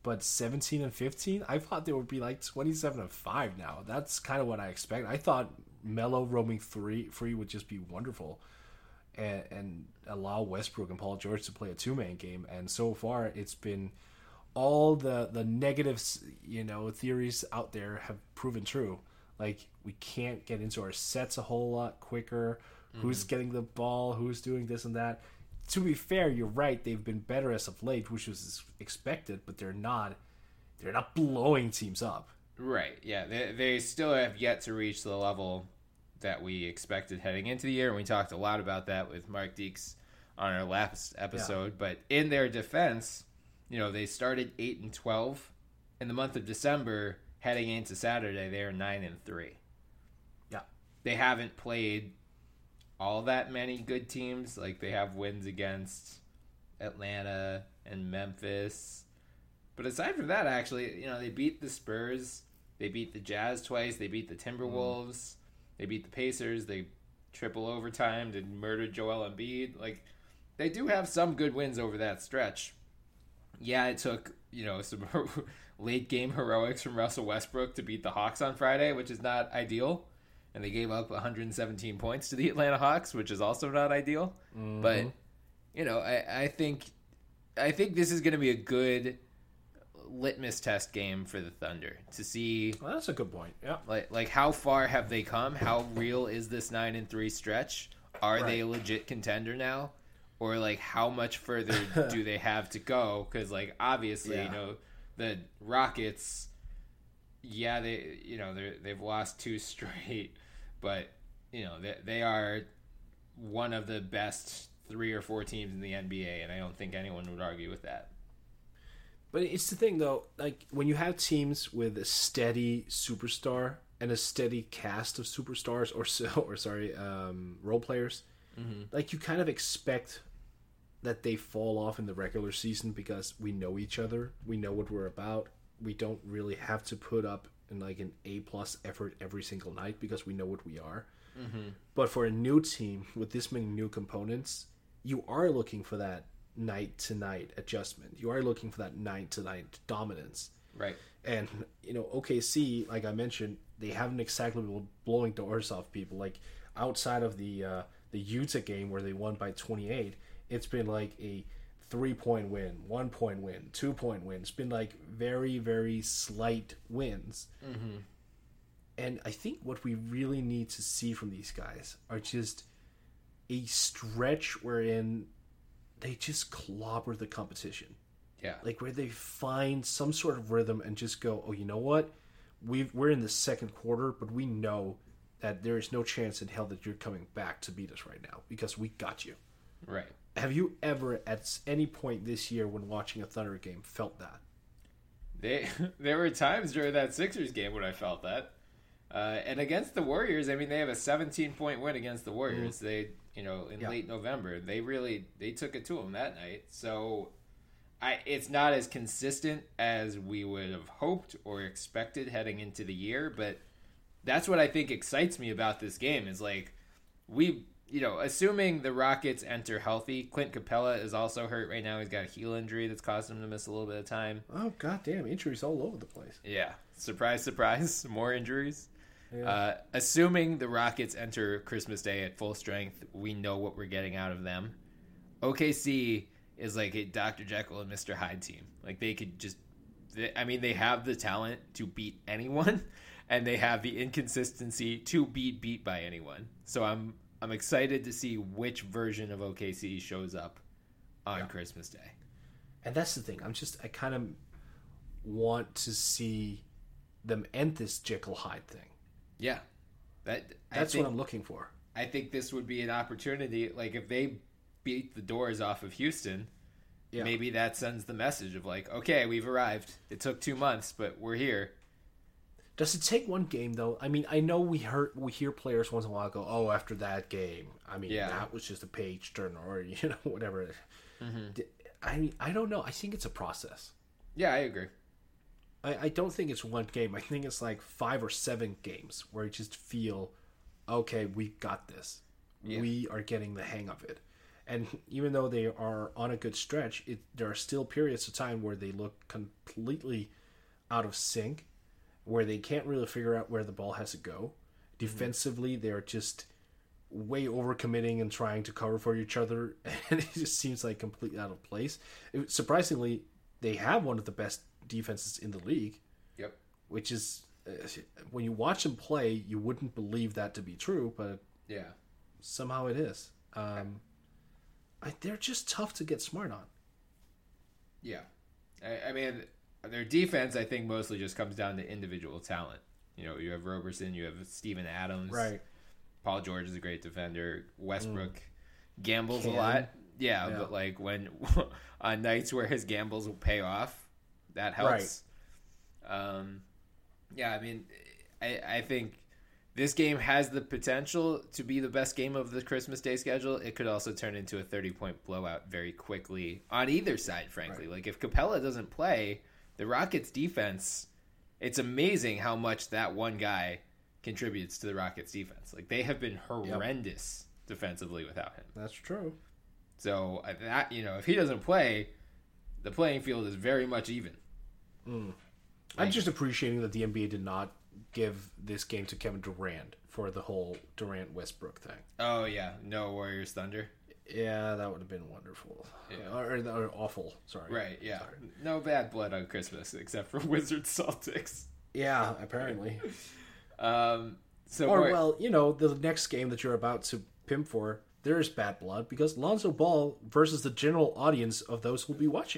but seventeen and fifteen, I thought they would be like twenty-seven and five now. That's kind of what I expect. I thought Melo roaming three free would just be wonderful and, and allow Westbrook and Paul George to play a two-man game. And so far, it's been all the, the negatives, you know, theories out there have proven true. Like, we can't get into our sets a whole lot quicker. Mm-hmm. Who's getting the ball? Who's doing this and that? To be fair, you're right. They've been better as of late, which was expected, but they're not. They're not blowing teams up. Right. Yeah. They they still have yet to reach the level that we expected heading into the year, and we talked a lot about that with Mark Deeks on our last episode. Yeah. But in their defense, you know, they started eight and twelve in the month of December. Heading into Saturday, they are nine and three. Yeah. They haven't played all that many good teams. Like, they have wins against Atlanta and Memphis. But aside from that, actually, you know, they beat the Spurs. They beat the Jazz twice. They beat the Timberwolves. Mm. They beat the Pacers. They triple overtime and murdered Joel Embiid. Like, they do have some good wins over that stretch. Yeah, it took, you know, some late game heroics from Russell Westbrook to beat the Hawks on Friday, which is not ideal. And they gave up one hundred seventeen points to the Atlanta Hawks, which is also not ideal. Mm-hmm. But, you know, I, I think I think this is going to be a good litmus test game for the Thunder to see. Well, that's a good point. Yeah. Like, like how far have they come? How real is this nine and three stretch? Are right. they a legit contender now? Or, like, how much further do they have to go? Because, like, obviously, yeah. you know, the Rockets, yeah, they, you know, they they've lost two straight, but, you know, they, they are one of the best three or four teams in the N B A, and I don't think anyone would argue with that. But it's the thing, though, like, when you have teams with a steady superstar and a steady cast of superstars, or, so, or sorry, um, role players, mm-hmm. like, you kind of expect that they fall off in the regular season because we know each other. We know what we're about. We don't really have to put up in like an A-plus effort every single night because we know what we are. Mm-hmm. But for a new team with this many new components, you are looking for that night-to-night adjustment. You are looking for that night-to-night dominance. Right. And, you know, O K C, like I mentioned, they haven't exactly been blowing doors off people. Like, outside of the uh, the Utah game where they won by twenty-eight, it's been like a three-point win, one-point win, two-point win. It's been like very, very slight wins. Mm-hmm. And I think what we really need to see from these guys are just a stretch wherein they just clobber the competition. Yeah. Like where they find some sort of rhythm and just go, oh, you know what? We've, we're in the second quarter, but we know that there is no chance in hell that you're coming back to beat us right now because we got you. Right. Have you ever, at any point this year when watching a Thunder game, felt that? They, there were times during that Sixers game when I felt that. Uh, and against the Warriors, I mean, they have a seventeen-point win against the Warriors. Mm-hmm. They, you know, in yeah. late November, they really, they took it to them that night. So, I, it's not as consistent as we would have hoped or expected heading into the year, but that's what I think excites me about this game is like, we... You know, assuming the Rockets enter healthy, Clint Capella is also hurt right now. He's got a heel injury that's caused him to miss a little bit of time. Oh, goddamn. Injuries all over the place. Yeah. Surprise, surprise. More injuries. Yeah. Uh, assuming the Rockets enter Christmas Day at full strength, we know what we're getting out of them. O K C is like a Doctor Jekyll and Mister Hyde team. Like, they could just... They, I mean, they have the talent to beat anyone, and they have the inconsistency to be beat by anyone. So I'm... I'm excited to see which version of O K C shows up on yeah. Christmas Day. And that's the thing. I'm just, I kind of want to see them end this Jekyll Hyde thing. Yeah. That That's think, what I'm looking for. I think this would be an opportunity. Like, if they beat the doors off of Houston, yeah. maybe that sends the message of like, okay, we've arrived. It took two months, but we're here. Does it take one game, though? I mean, I know we heard, we hear players once in a while go, oh, after that game, I mean, yeah. that was just a page turner or, you know, whatever. Mm-hmm. I mean, I don't know. I think it's a process. Yeah, I agree. I, I don't think it's one game. I think it's like five or seven games where you just feel, okay, we got this. Yeah. We are getting the hang of it. And even though they are on a good stretch, it, there are still periods of time where they look completely out of sync, where they can't really figure out where the ball has to go. Defensively, they're just way overcommitting and trying to cover for each other, and it just seems like completely out of place. It, surprisingly, they have one of the best defenses in the league. Yep. Which is, uh, when you watch them play, you wouldn't believe that to be true, but yeah, somehow it is. Um, I, they're just tough to get smart on. Yeah. I, I mean, their defense, I think, mostly just comes down to individual talent. You know, you have Roberson, you have Steven Adams. Right. Paul George is a great defender. Westbrook mm. gambles Can. a lot. Yeah, yeah, but like when on nights where his gambles will pay off, that helps. Right. Um, yeah, I mean, I, I think this game has the potential to be the best game of the Christmas Day schedule. It could also turn into a thirty-point blowout very quickly on either side, frankly. Right. Like, if Capella doesn't play, the Rockets' defense, it's amazing how much that one guy contributes to the Rockets' defense. Like, they have been horrendous yep. defensively without him. That's true. So, that, you know, if he doesn't play, the playing field is very much even. Mm. I'm just appreciating that the N B A did not give this game to Kevin Durant for the whole Durant-Westbrook thing. Oh, yeah. No Warriors Thunder. Yeah, that would have been wonderful. Yeah. Or, or awful, sorry. Right, yeah. Sorry. No bad blood on Christmas, except for Wizards Celtics. Yeah, apparently. um, so Or, well, you know, the next game that you're about to pimp for, there is bad blood, because Lonzo Ball versus the general audience of those who will be watching.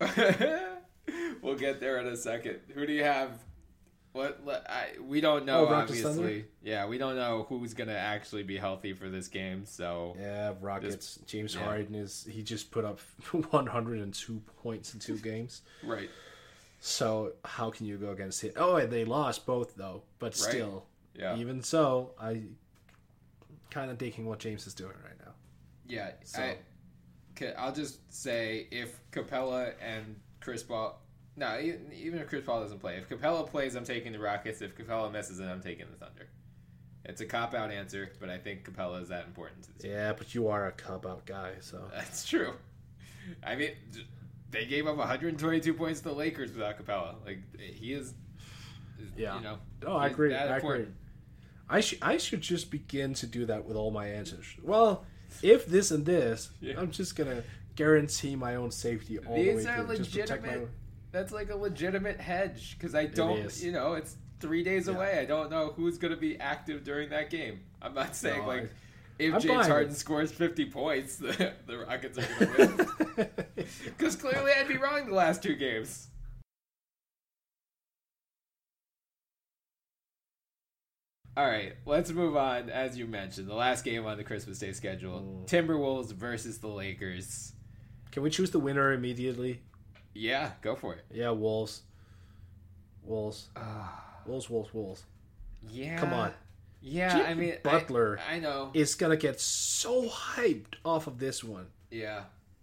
We'll get there in a second. Who do you have? What I, we don't know, oh, obviously. Yeah, we don't know who's going to actually be healthy for this game. So yeah, Rockets. This, James yeah. Harden is he just put up one hundred two points in two games. Right. So how can you go against it? Oh, and they lost both though, but right. still, yeah. Even so, I kind of digging what James is doing right now. Yeah, so I, I'll just say if Capella and Chris Paul. No, even if Chris Paul doesn't play. If Capella plays, I'm taking the Rockets. If Capella misses it, I'm taking the Thunder. It's a cop-out answer, but I think Capella is that important to the team. Yeah, but you are a cop-out guy, so... That's true. I mean, they gave up one hundred twenty-two points to the Lakers without Capella. Like, he is, is yeah. you know... Oh, I agree, I agree. I, sh- I should just begin to do that with all my answers. Well, if this and this, yeah. I'm just going to guarantee my own safety all These the way are through. Legitimate. Just protect my... That's like a legitimate hedge because I don't, it you know, it's three days yeah. away. I don't know who's going to be active during that game. I'm not saying no, like I, if I'm James Harden it. scores fifty points, the, the Rockets are going to win. Because clearly I'd be wrong the last two games. All right, let's move on. As you mentioned, the last game on the Christmas Day schedule, mm. Timberwolves versus the Lakers. Can we choose the winner immediately? Yeah, go for it. Yeah, Wolves. Wolves. Uh, Wolves, Wolves, Wolves. Yeah. Come on. Yeah, Jimmy I mean... Butler I, I know. is going to get so hyped off of this one. Yeah.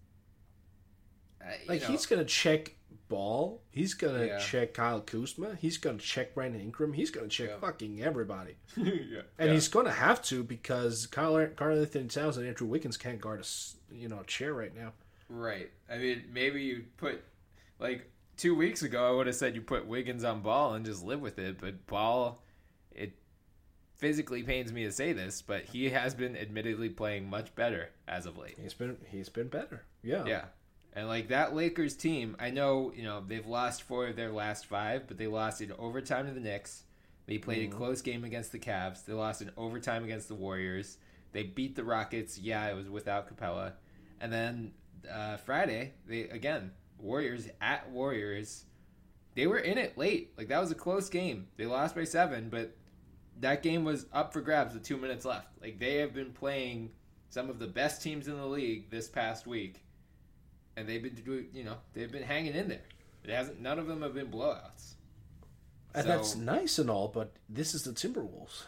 I, like, know. he's going to check Ball. He's going to yeah. check Kyle Kuzma. He's going to check Brandon Ingram. He's going to check yeah. fucking everybody. yeah. And yeah. he's going to have to because Kyle, Karl Anthony Towns and Andrew Wiggins can't guard a, you know, a chair right now. Right. I mean, maybe you put... Like, two weeks ago, I would have said you put Wiggins on Ball and just live with it. But Ball, it physically pains me to say this, but he has been admittedly playing much better as of late. He's been he's been better. Yeah. Yeah. And, like, that Lakers team, I know, you know, they've lost four of their last five, but they lost in overtime to the Knicks. They played mm-hmm. a close game against the Cavs. They lost in overtime against the Warriors. They beat the Rockets. Yeah, it was without Capella. And then uh, Friday, they again... Warriors at Warriors, they were in it late. Like, that was a close game. They lost by seven, but that game was up for grabs with two minutes left. Like, they have been playing some of the best teams in the league this past week, and they've been, you know, they've been hanging in there. It hasn't. None of them have been blowouts. And so, that's nice and all, but this is the Timberwolves.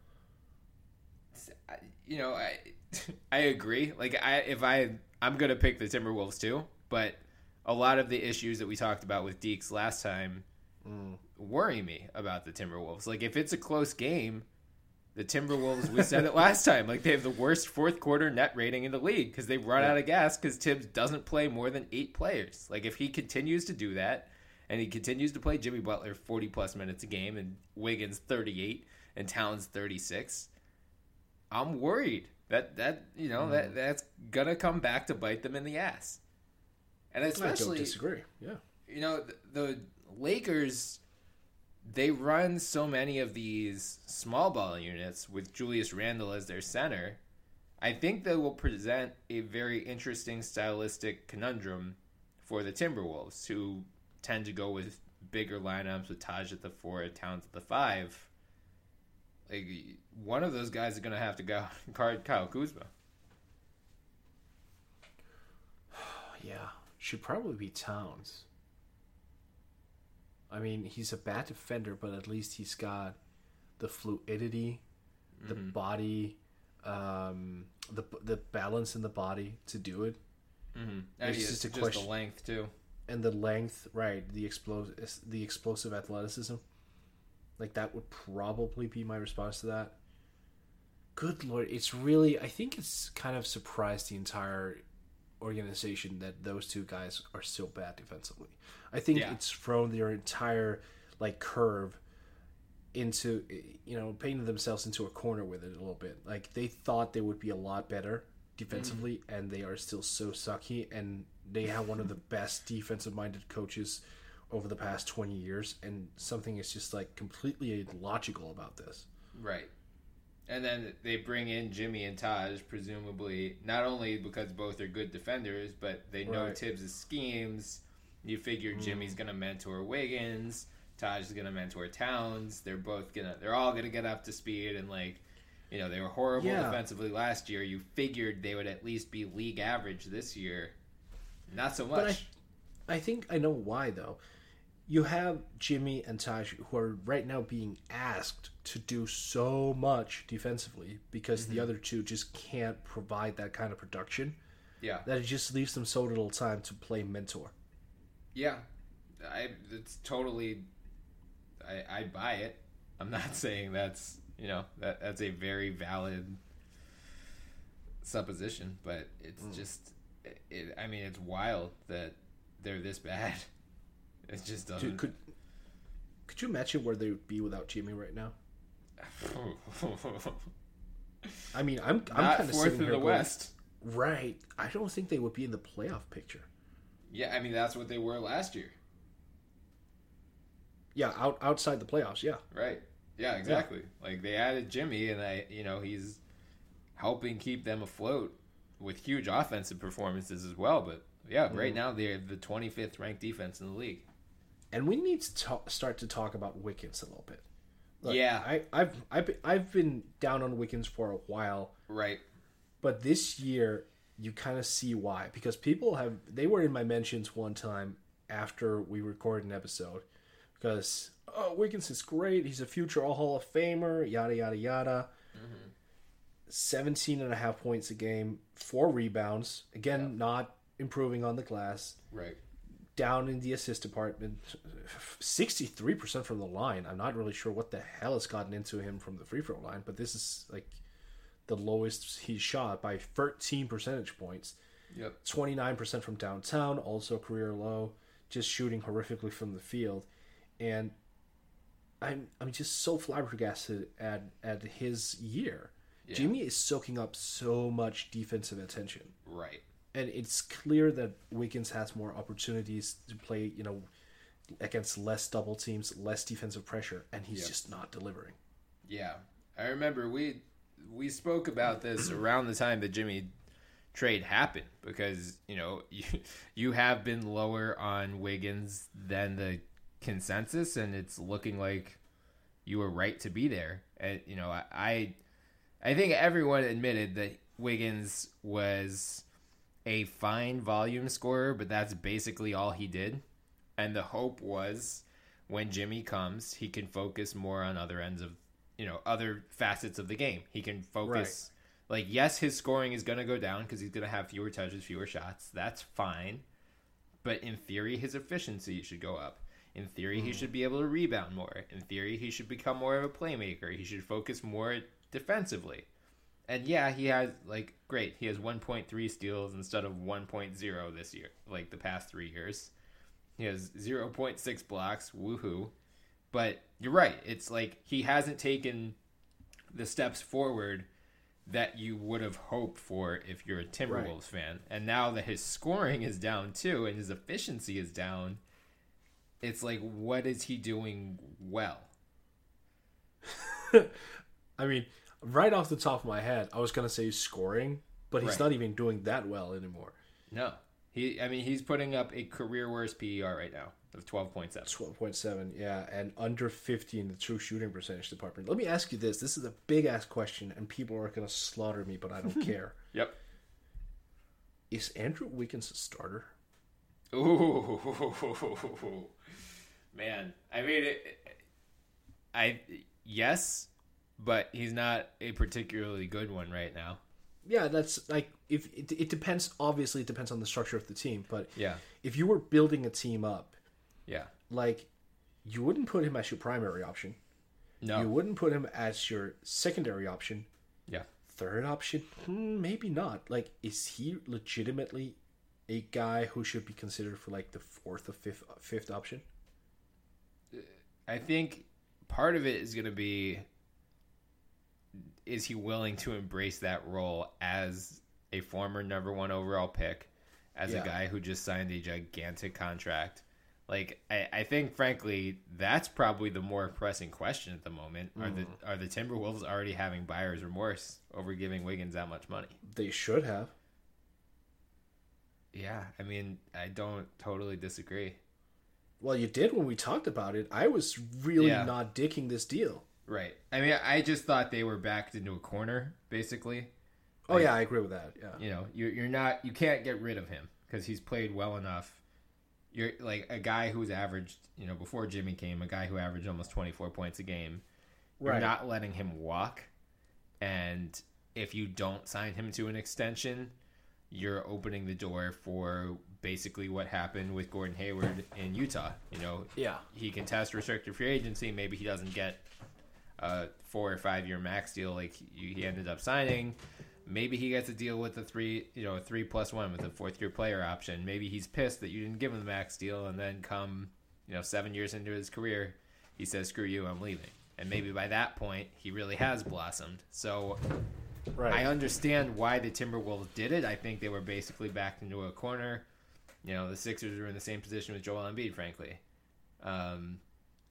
You know, I I agree. Like, I if I I'm gonna pick the Timberwolves too, but. A lot of the issues that we talked about with Deeks last time mm. worry me about the Timberwolves. Like, if it's a close game, The Timberwolves, we said it last time, like they have the worst fourth quarter net rating in the league because they run Yeah. out of gas because Tibbs doesn't play more than eight players. Like if he continues to do that and he continues to play Jimmy Butler forty plus minutes a game and Wiggins thirty-eight and Towns thirty-six, I'm worried that that you know mm. that that's gonna come back to bite them in the ass. And especially, I don't disagree. Yeah, you know the, the Lakers. They run so many of these small ball units with Julius Randle as their center. I think they will present a very interesting stylistic conundrum for the Timberwolves, who tend to go with bigger lineups with Taj at the four, Towns at the five. Like one of those guys is going to have to go guard Kyle Kuzma. Yeah, should probably be Towns. I mean, he's a bad defender, but at least he's got the fluidity, the mm-hmm. body, um, the the balance in the body to do it. Mm-hmm. It's just, just a just question. The length too, and the length, right? The explosive, the explosive athleticism. Like that would probably be my response to that. Good Lord, it's really. I think it's kind of surprised the entire organization that those two guys are so bad defensively. I think yeah. it's thrown their entire like curve into, you know, painted themselves into a corner with it a little bit. Like they thought they would be a lot better defensively, mm. and they are still so sucky. And they have one of the best defensive-minded coaches over the past twenty years, and something is just like completely illogical about this. Right. And then they bring in Jimmy and Taj, presumably, not only because both are good defenders, but they know right. Tibbs' schemes. You figure mm. Jimmy's going to mentor Wiggins. Taj is going to mentor Towns. They're both going to, they're all going to get up to speed. And, like, you know, they were horrible yeah. defensively last year. You figured they would at least be league average this year. Not so much. But I, I think I know why, though. You have Jimmy and Taj who are right now being asked to do so much defensively because mm-hmm. the other two just can't provide that kind of production. Yeah. That it just leaves them so little time to play mentor. Yeah. I it's totally I I buy it. I'm not saying that's, you know, that that's a very valid supposition, but it's mm. just it, I mean, it's wild that they're this bad. It just doesn't. Dude, could could you imagine where they would be without Jimmy right now? I mean, I'm I'm Not kind of fourth sitting in here the going, West. Right. I don't think they would be in the playoff picture. Yeah, I mean that's what they were last year. Yeah, out outside the playoffs. Yeah. Right. Yeah, exactly. Yeah. Like they added Jimmy, and I, you know, he's helping keep them afloat with huge offensive performances as well. But yeah, mm. right now they're the twenty-fifth ranked defense in the league. And we need to talk, start to talk about Wiggins a little bit. Look, yeah, I, I've I've I've been down on Wiggins for a while, right? But this year, you kind of see why, because people have they were in my mentions one time after we recorded an episode, because oh Wiggins is great, he's a future All Hall of Famer, yada yada yada. Mm-hmm. seventeen and a half points a game, four rebounds, again yeah. not improving on the glass, right? Down in the assist department, sixty-three percent from the line. I'm not really sure what the hell has gotten into him from the free throw line, but this is like the lowest he's shot by thirteen percentage points. Yep. twenty-nine percent from downtown, also career low, just shooting horrifically from the field. And I'm I'm just so flabbergasted at, at his year. Yeah. Jimmy is soaking up so much defensive attention. Right. And it's clear that Wiggins has more opportunities to play, you know, against less double teams, less defensive pressure, and he's yep. just not delivering. Yeah. I remember we we spoke about this around the time the Jimmy trade happened because, you know, you, you have been lower on Wiggins than the consensus, and it's looking like you were right to be there. And, you know, I I think everyone admitted that Wiggins was a fine volume scorer, but that's basically all he did. And the hope was when Jimmy comes, he can focus more on other ends of, you know, other facets of the game. He can focus, right. like, yes, his scoring is going to go down because he's going to have fewer touches, fewer shots. That's fine. But in theory, his efficiency should go up. In theory, mm. he should be able to rebound more. In theory, he should become more of a playmaker. He should focus more defensively. And yeah, he has, like, great. He has one point three steals instead of one point oh this year, like the past three years. He has zero point six blocks. Woohoo. But you're right. It's like he hasn't taken the steps forward that you would have hoped for if you're a Timberwolves right. fan. And now that his scoring is down too and his efficiency is down, it's like, what is he doing well? I mean, right off the top of my head, I was going to say scoring, but he's right. not even doing that well anymore. No. He, I mean, he's putting up a career worst P E R right now of twelve point seven. twelve point seven, yeah, and under fifty in the true shooting percentage department. Let me ask you this. This is a big-ass question, and people are going to slaughter me, but I don't care. Yep. Is Andrew Wiggins a starter? Ooh. Man. I mean, it, I yes, but he's not a particularly good one right now. Yeah, that's like if it, it depends. Obviously, it depends on the structure of the team. But yeah, if you were building a team up, yeah, like you wouldn't put him as your primary option. No, you wouldn't put him as your secondary option. Yeah, third option, hmm, maybe not. Like, is he legitimately a guy who should be considered for like the fourth or fifth fifth option? I think part of it is going to be, is he willing to embrace that role as a former number one overall pick, as yeah. a guy who just signed a gigantic contract? Like, I, I think, frankly, that's probably the more pressing question at the moment. Mm. Are the are the Timberwolves already having buyer's remorse over giving Wiggins that much money? They should have. Yeah, I mean, I don't totally disagree. Well, you did when we talked about it. I was really yeah. not dicking this deal. Right. I mean, I just thought they were backed into a corner, basically. Oh, like, yeah, I agree with that. Yeah. You know, you're, you're not, you can't get rid of him because he's played well enough. You're like a guy who's averaged, you know, before Jimmy came, a guy who averaged almost twenty-four points a game. You're right. not letting him walk. And if you don't sign him to an extension, you're opening the door for basically what happened with Gordon Hayward in Utah. You know, yeah, he can test restricted free agency. Maybe he doesn't get a four or five year max deal like he ended up signing. Maybe he gets a deal with a three, you know, a three plus one with a fourth year player option. Maybe he's pissed that you didn't give him the max deal, and then come, you know, seven years into his career, he says, "Screw you, I'm leaving." And maybe by that point, he really has blossomed. So right. I understand why the Timberwolves did it. I think they were basically backed into a corner. You know, the Sixers were in the same position with Joel Embiid, frankly. Um,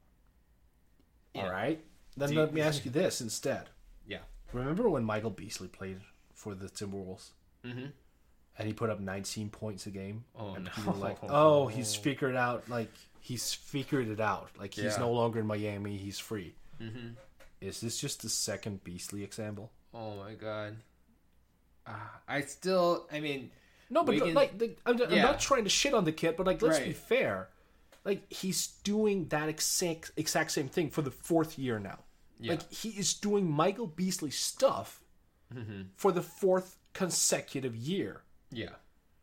All know, right. Then let you, me ask you this instead. Yeah. Remember when Michael Beasley played for the Timberwolves? Mm-hmm. And he put up nineteen points a game? Oh, and no. people were like, oh, he's figured out, like, he's figured it out. Like, he's yeah. no longer in Miami. He's free. Mm-hmm. Is this just the second Beasley example? Oh, my God. Uh, I still, I mean... No, but can, like, the, I'm, I'm yeah. not trying to shit on the kid, but like, let's right. be fair. Like, he's doing that exact exact same thing for the fourth year now. Yeah. Like, he is doing Michael Beasley stuff mm-hmm. for the fourth consecutive year. Yeah,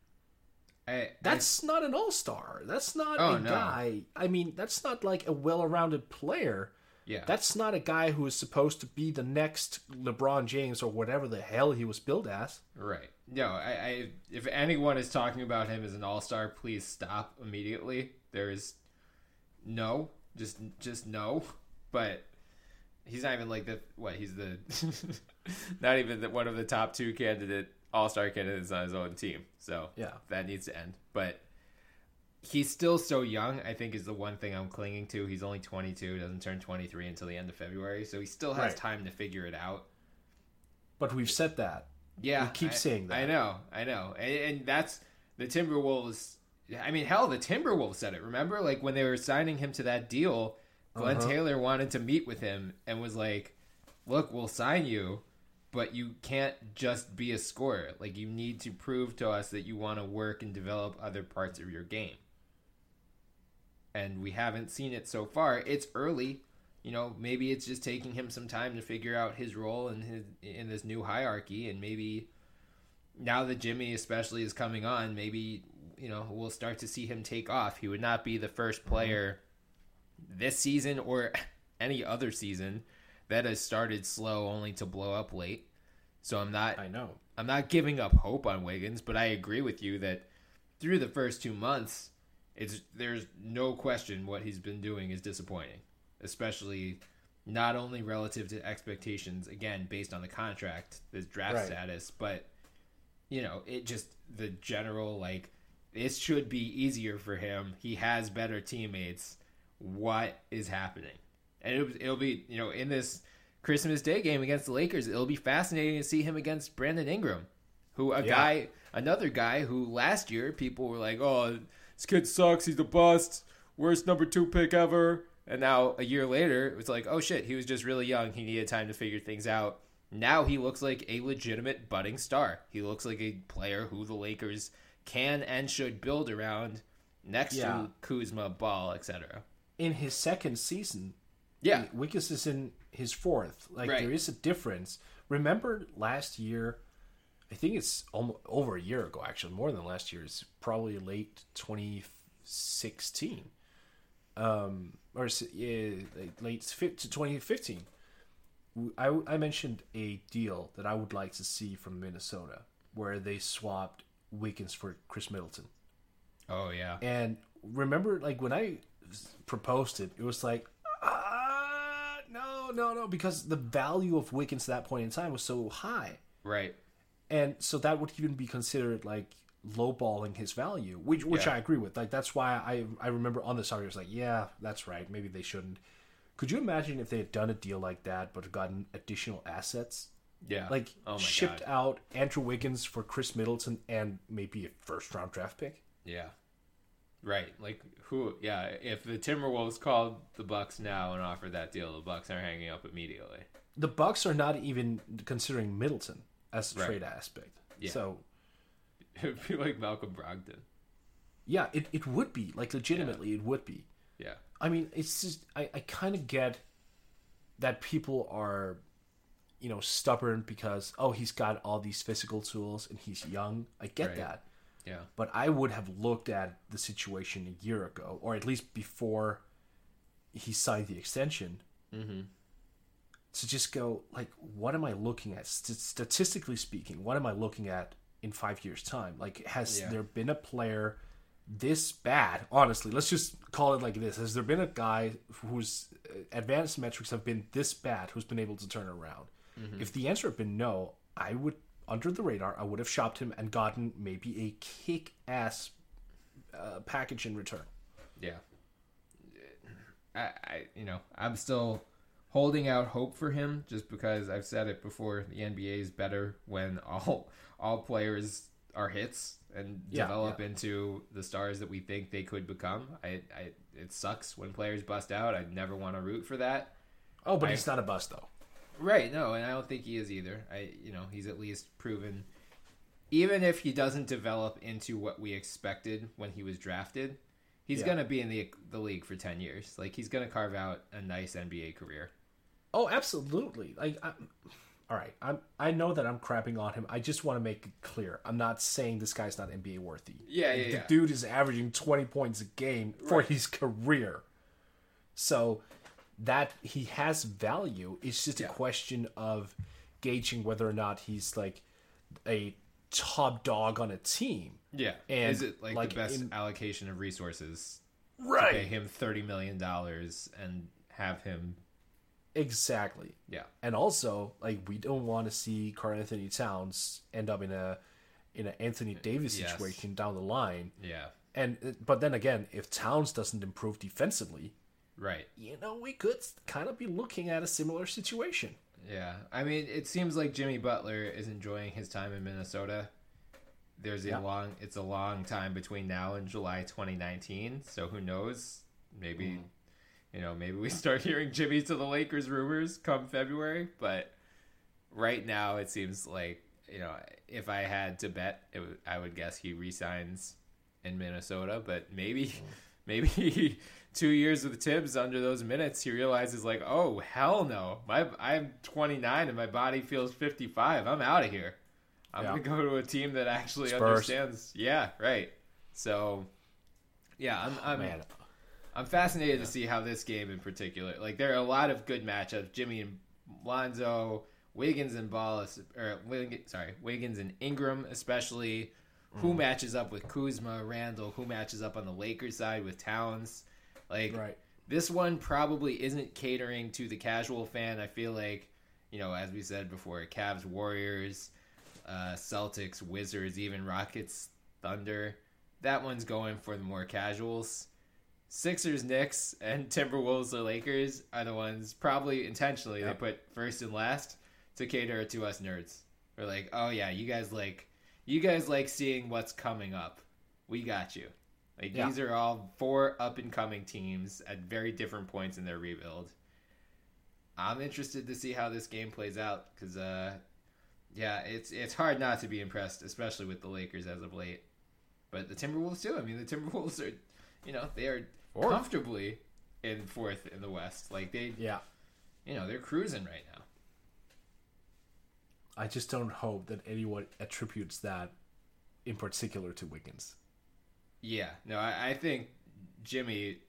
I, that's I, not an all-star. That's not oh, a no. guy. I mean, that's not like a well-rounded player. Yeah, that's not a guy who is supposed to be the next LeBron James or whatever the hell he was billed as. Right. No, I, I if anyone is talking about him as an all-star, please stop immediately. There is no, just just no. But he's not even like the what? He's the not even the, one of the top two candidate all-star candidates on his own team. So yeah, that needs to end. But he's still so young, I think, is the one thing I'm clinging to. He's only twenty-two, doesn't turn twenty-three until the end of February, so he still has right. time to figure it out. But we've said that. Yeah, we keep I, saying that. I know, I know, and, and that's the Timberwolves. I mean, hell, the Timberwolves said it. Remember, like when they were signing him to that deal, Glenn uh-huh. Taylor wanted to meet with him and was like, "Look, we'll sign you, but you can't just be a scorer. Like, you need to prove to us that you want to work and develop other parts of your game." And we haven't seen it so far. It's early. You know, maybe it's just taking him some time to figure out his role in his in this new hierarchy, and maybe now that Jimmy especially is coming on, maybe, you know, we'll start to see him take off. He would not be the first player this season or any other season that has started slow only to blow up late. So I'm not I know. I'm not giving up hope on Wiggins, but I agree with you that through the first two months, it's there's no question what he's been doing is disappointing, especially not only relative to expectations, again, based on the contract, the draft Right. status, but, you know, it just, the general, like, this should be easier for him. He has better teammates. What is happening? And it'll, it'll be, you know, in this Christmas Day game against the Lakers, it'll be fascinating to see him against Brandon Ingram, who a Yeah. guy, another guy who last year people were like, oh, this kid sucks. He's a bust. Worst number two pick ever. And now a year later, it was like, oh shit, he was just really young. He needed time to figure things out. Now he looks like a legitimate budding star. He looks like a player who the Lakers can and should build around next Yeah. to Kuzma, Ball, et cetera. In his second season, Yeah. Wiggins is in his fourth. Like, Right. there is a difference. Remember last year, I think it's almost over a year ago, actually, more than last year. It's probably late twenty sixteen. Um, or is it, yeah, late to twenty fifteen. I, I mentioned a deal that I would like to see from Minnesota where they swapped Wiggins for Chris Middleton. Oh, yeah. And remember, like, when I proposed it, it was like, ah, no, no, no, because the value of Wiggins at that point in time was so high. Right. And so that would even be considered, like, lowballing his value, which which Yeah. I agree with. Like, that's why I I remember on the start, I was like, yeah, that's right. Maybe they shouldn't. Could you imagine if they had done a deal like that, but gotten additional assets? Yeah. Like, oh my shipped God. out Andrew Wiggins for Chris Middleton and maybe a first-round draft pick? Yeah. Right. Like, who, yeah, if the Timberwolves called the Bucks now and offered that deal, the Bucks are hanging up immediately. The Bucks are not even considering Middleton as a Right. trade aspect. Yeah. So, It would be like Malcolm Brogdon. yeah, it, it would be. Like, legitimately, it would be. Yeah. I mean, it's just, I, I kind of get that people are, you know, stubborn because, oh, he's got all these physical tools and he's young. I get Right. that. Yeah. But I would have looked at the situation a year ago, or at least before he signed the extension, Mm-hmm. to just go, like, what am I looking at? St- statistically speaking, what am I looking at in five years' time? Like, has Yeah. there been a player this bad? Honestly, let's just call it like this. Has there been a guy whose uh, advanced metrics have been this bad who's been able to turn around? Mm-hmm. If the answer had been no, I would, under the radar, I would have shopped him and gotten maybe a kick-ass uh, package in return. Yeah. I, I, you know, I'm still holding out hope for him just because I've said it before. The N B A is better when all all players are hits and Yeah, develop yeah. into the stars that we think they could become. I, I, it sucks when players bust out. I never want to root for that. Oh, but I- he's not a bust, though. Right, no, and I don't think he is either. I, you know, he's at least proven, even if he doesn't develop into what we expected when he was drafted, he's Yeah. gonna be in the the league for ten years. Like, he's gonna carve out a nice N B A career. Oh, absolutely. Like, I'm, all right, I'm. I know that I'm crapping on him. I just want to make it clear. I'm not saying this guy's not N B A worthy. Yeah, yeah, The yeah. dude is averaging twenty points a game for Right. his career. So that he has value. It's just Yeah. a question of gauging whether or not he's like a top dog on a team. Yeah, And, is it like, like, the best in- allocation of resources to pay Right. him thirty million dollars and have him? Exactly. Yeah, And also, like, we don't want to see Karl Anthony Towns end up in a in an Anthony Davis Yes. situation down the line. yeah, And but then again, if Towns doesn't improve defensively, right. you know, we could kind of be looking at a similar situation. Yeah, I mean, it seems like Jimmy Butler is enjoying his time in Minnesota. There's a Yeah. long, it's a long time between now and July twenty nineteen. So who knows? Maybe, Mm. you know, maybe we start hearing Jimmy to the Lakers rumors come February. But right now, it seems like, you know, if I had to bet, it would, I would guess he resigns in Minnesota. But maybe, maybe two years with Tibbs under those minutes, he realizes like, oh hell no, my I'm twenty-nine and my body feels fifty-five. I'm out of here. I'm Yeah. gonna go to a team that actually Spurs. understands. Yeah, right. So, yeah, I'm I'm Man, I'm fascinated to see how this game in particular. Like, there are a lot of good matchups. Jimmy and Lonzo, Wiggins and Ball, or Wiggins, sorry, Wiggins and Ingram especially. Mm. Who matches up with Kuzma, Randall? Who matches up on the Lakers side with Towns? Like, right. This one probably isn't catering to the casual fan. I feel like, you know, as we said before, Cavs, Warriors, uh, Celtics, Wizards, even Rockets, Thunder. That one's going for the more casuals. Sixers, Knicks, and Timberwolves or Lakers are the ones probably intentionally yep. they put first and last to cater to us nerds. We're like, oh yeah, you guys like you guys like seeing what's coming up. We got you. Like yeah. These are all four up and coming teams at very different points in their rebuild. I'm interested to see how this game plays out because, uh, yeah, it's it's hard not to be impressed, especially with the Lakers as of late. But the Timberwolves too. I mean, the Timberwolves are, you know, they are fourth. comfortably in fourth in the West. Like they, yeah, you know, they're cruising right now. I just don't hope that anyone attributes that in particular to Wiggins. Yeah, no, I, I think Jimmy,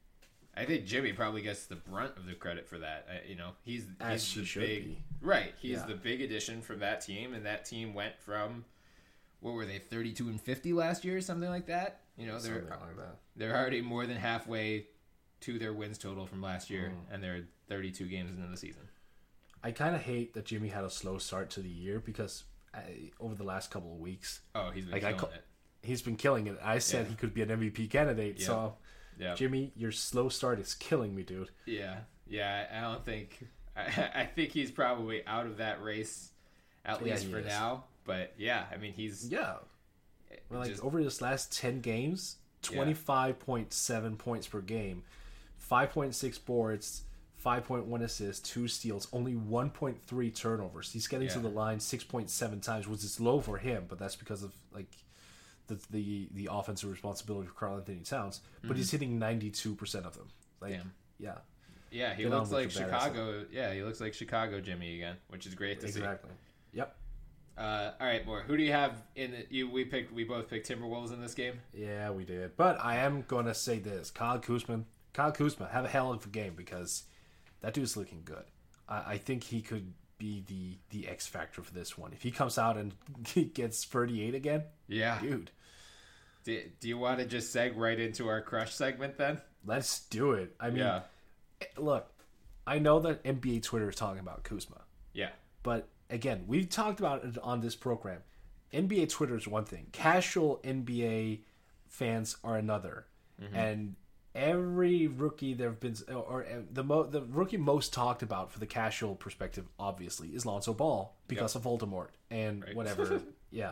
I think Jimmy probably gets the brunt of the credit for that. I, you know, he's As he's he the should big be. right. He's Yeah. the big addition from that team, and that team went from what were they, thirty-two and fifty last year, something like that. You know, they're Something like that. they're already more than halfway to their wins total from last year, Mm. and they're thirty-two games into the season. I kind of hate that Jimmy had a slow start to the year because I, over the last couple of weeks, Oh, he's been Like, I killing co- it. he's been killing it. I said Yeah. he could be an M V P candidate. Yeah. So, Yeah, Jimmy, your slow start is killing me, dude. yeah, yeah. I don't think. I, I think he's probably out of that race, at Yeah, least he for is. now. But yeah, I mean, he's Yeah. Well, like just- over this last ten games, twenty-five point seven points per game, five point six boards, five point one assists, two steals, only one point three turnovers. He's getting to Yeah. the line six point seven times, which is low for him, but that's because of like the the, the offensive responsibility for Karl Anthony Towns. But he's hitting ninety-two percent of them. Like, Damn. yeah, Yeah, he Get looks on with like your badass Chicago. Yeah, he looks like Chicago Jimmy again, which is great to exactly. Yep. see. Uh, all right, more. Who do you have in the, you? We picked. We both picked Timberwolves in this game. Yeah, we did. But I am gonna say this: Kyle Kuzma, Kyle Kuzma, have a hell of a game because that dude's looking good. I, I think he could be the the X factor for this one. If he comes out and he gets thirty-eight again, Yeah. dude, Do, do you want to just seg right into our crush segment then? let's do it. I mean, Yeah. look, I know that N B A Twitter is talking about Kuzma, Yeah. but again, we've talked about it on this program. N B A Twitter is one thing. Casual N B A fans are another. And every rookie there have been, or, or the mo, the rookie most talked about for the casual perspective, obviously, is Lonzo Ball because Yep. of Voldemort and Right. whatever. Yeah.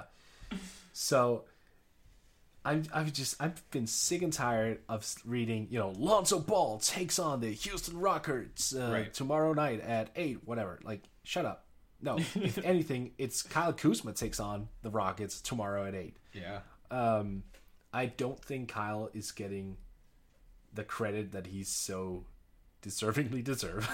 So I'm I've just I've been sick and tired of reading, you know, Lonzo Ball takes on the Houston Rockets uh, Right. tomorrow night at eight, whatever. Like, shut up. No, if anything, it's Kyle Kuzma takes on the Rockets tomorrow at eight. Yeah. Um, I don't think Kyle is getting the credit that he's so deservingly deserve.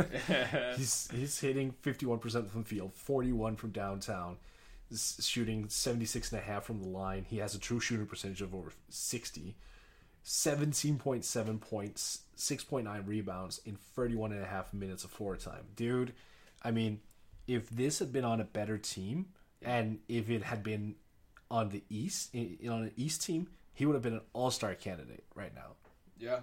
he's he's hitting fifty-one percent from the field, forty-one from downtown, s- shooting seventy-six and a half from the line. He has a true shooting percentage of over sixty, seventeen point seven points, six point nine rebounds in thirty-one and a half minutes of floor time. Dude, I mean, if this had been on a better team and if it had been on the East, in, on an East team, he would have been an all-star candidate right now. Yeah.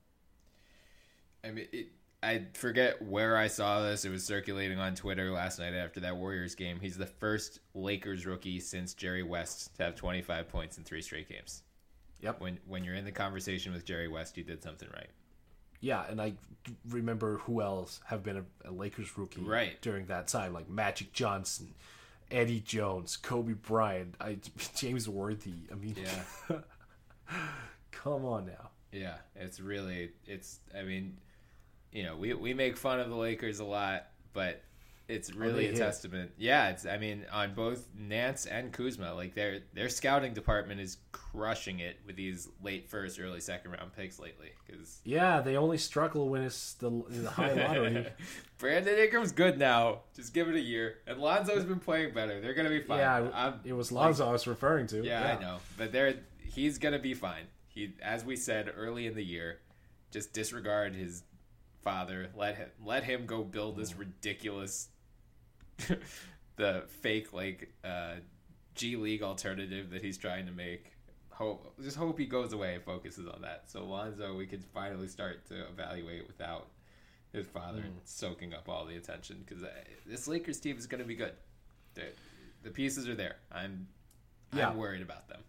I mean, it, I forget where I saw this. It was circulating on Twitter last night after that Warriors game. He's the first Lakers rookie since Jerry West to have twenty-five points in three straight games. Yep. When when you're in the conversation with Jerry West, you did something right. Yeah, and I remember who else have been a, a Lakers rookie Right. during that time, like Magic Johnson, Eddie Jones, Kobe Bryant, I, James Worthy. I mean, Yeah. come on now. Yeah, it's really it's. I mean, you know, we we make fun of the Lakers a lot, but it's really they a hit. testament. Yeah, it's. I mean, on both Nance and Kuzma, like their their scouting department is crushing it with these late first, early second round picks lately. Because Yeah, they only struggle when it's the, the high lottery. Brandon Ingram's good now. Just give it a year, and Lonzo's been playing better. They're gonna be fine. yeah, I'm, it was Lonzo I was referring to. Yeah, I know, but they're he's gonna be fine. He, as we said early in the year, just disregard his father. Let him let him go build this ridiculous, the fake like uh, G League alternative that he's trying to make. Hope just hope he goes away and focuses on that. So Lonzo, we could finally start to evaluate without his father mm. soaking up all the attention, because this Lakers team is going to be good. The, the pieces are there. I'm yeah. I'm worried about them.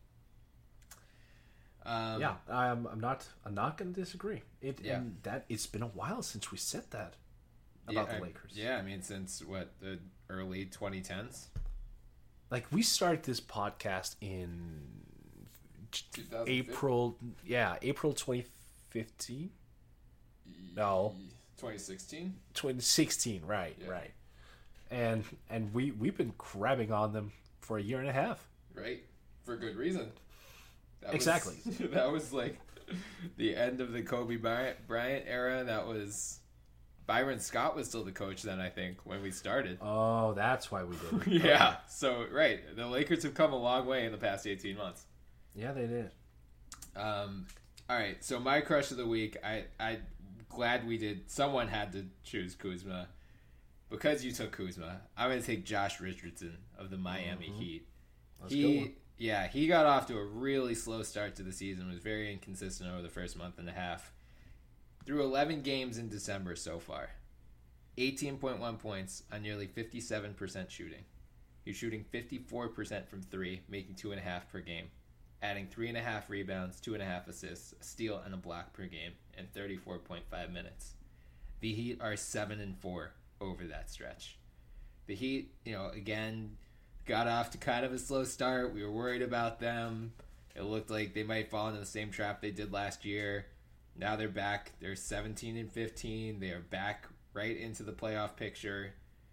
Um, yeah, I'm. I'm not. I'm not going to disagree. It. Yeah. And that it's been a while since we said that about yeah, the Lakers. I, yeah, I mean, since what, the early twenty tens. Like, we started this podcast in April. Yeah, April twenty fifteen. No, twenty sixteen. twenty sixteen. Right. Yeah. Right. And and we we've been grabbing on them for a year and a half. Right. For good reason. That exactly. Was, that was like the end of the Kobe Bryant, Bryant era. That was Byron Scott was still the coach then, I think, when we started. Oh, that's why we did it. yeah. So, right. The Lakers have come a long way in the past eighteen months. Yeah, they did. Um, all right. So, my crush of the week, I, I'm glad we did. Someone had to choose Kuzma. Because you took Kuzma, I'm going to take Josh Richardson of the Miami mm-hmm. Heat. That's he, a good one. Yeah, he got off to a really slow start to the season, was very inconsistent over the first month and a half. Through eleven games in December so far, eighteen point one points on nearly fifty-seven percent shooting. He's shooting fifty-four percent from three, making two and a half per game, adding three and a half rebounds, two and a half assists, a steal, and a block per game in thirty-four point five minutes. The Heat are seven and four over that stretch. The Heat, you know, again, got off to kind of a slow start. We were worried about them. It looked like they might fall into the same trap they did last year. Now they're back. They're seventeen and fifteen. They are back right into the playoff picture.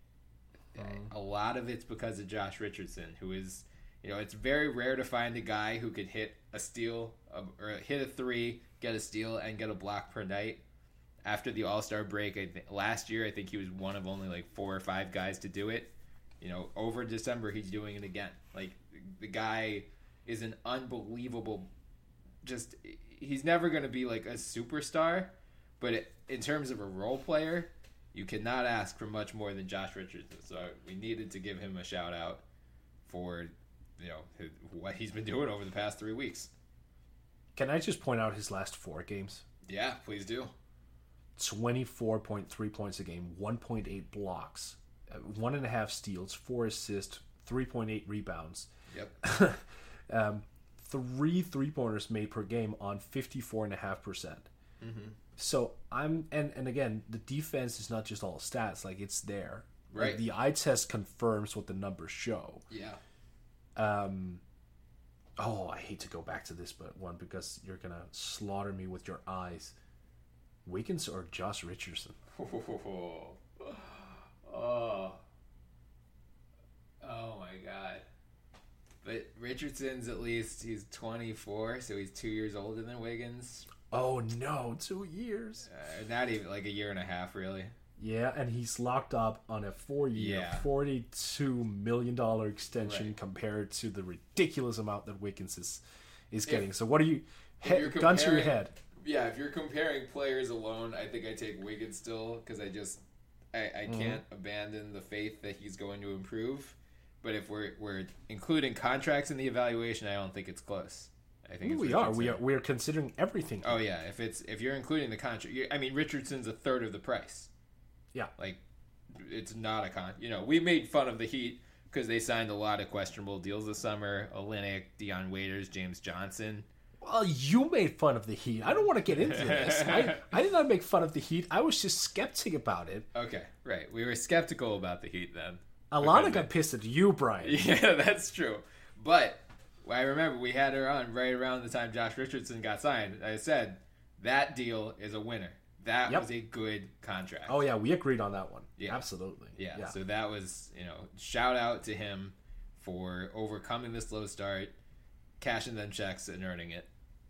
Um, a lot of it's because of Josh Richardson, who is, you know, it's very rare to find a guy who could hit a steal or hit a three, get a steal, and get a block per night. After the All-Star break, I th- last year, I think he was one of only like four or five guys to do it. You know, over December, he's doing it again. Like, the guy is an unbelievable, just, he's never going to be like a superstar, but it, in terms of a role player, you cannot ask for much more than Josh Richardson. So we needed to give him a shout out for, you know, his, what he's been doing over the past three weeks. Can I just point out his last four games? Yeah, please do. twenty-four point three points a game, one point eight blocks, one and a half steals, four assists, three point eight rebounds. Yep. um, three three-pointers made per game on fifty-four point five percent. Mm-hmm. So I'm, and, and again, the defense is not just all stats, like it's there. Right. Like the eye test confirms what the numbers show. Yeah. Um. Oh, I hate to go back to this, but one, because you're going to slaughter me with your eyes. Wiggins or Josh Richardson? Oh. Oh. Oh my God. But Richardson's at least, he's twenty-four, so he's two years older than Wiggins. Oh no, two years. Uh, not even, like a year and a half, really. Yeah, and he's locked up on a four-year, yeah. forty-two million dollars extension right. compared to the ridiculous amount that Wiggins is, is getting. If, so what do you, he, gun to your head? Yeah, if you're comparing players alone, I think I take Wiggins still, because I just, I, I mm-hmm. can't abandon the faith that he's going to improve. But if we're we're including contracts in the evaluation, I don't think it's close. I think Ooh, it's we are. We are. We are considering everything. Oh yeah, if it's if you're including the contract, I mean Richardson's a third of the price. Yeah, like it's not a con. You know, we made fun of the Heat because they signed a lot of questionable deals this summer: Olynyk, Dion Waiters, James Johnson. Well, you made fun of the Heat. I don't want to get into this. I, I did not make fun of the Heat. I was just skeptic about it. Okay, right. We were skeptical about the Heat then. Alana got pissed at you, Brian. Yeah, that's true. But I remember we had her on right around the time Josh Richardson got signed. I said, that deal is a winner. That yep. was a good contract. Oh, yeah, we agreed on that one. Yeah. Absolutely. Yeah. yeah, so that was, you know, shout out to him for overcoming the slow start, cashing them checks and earning it.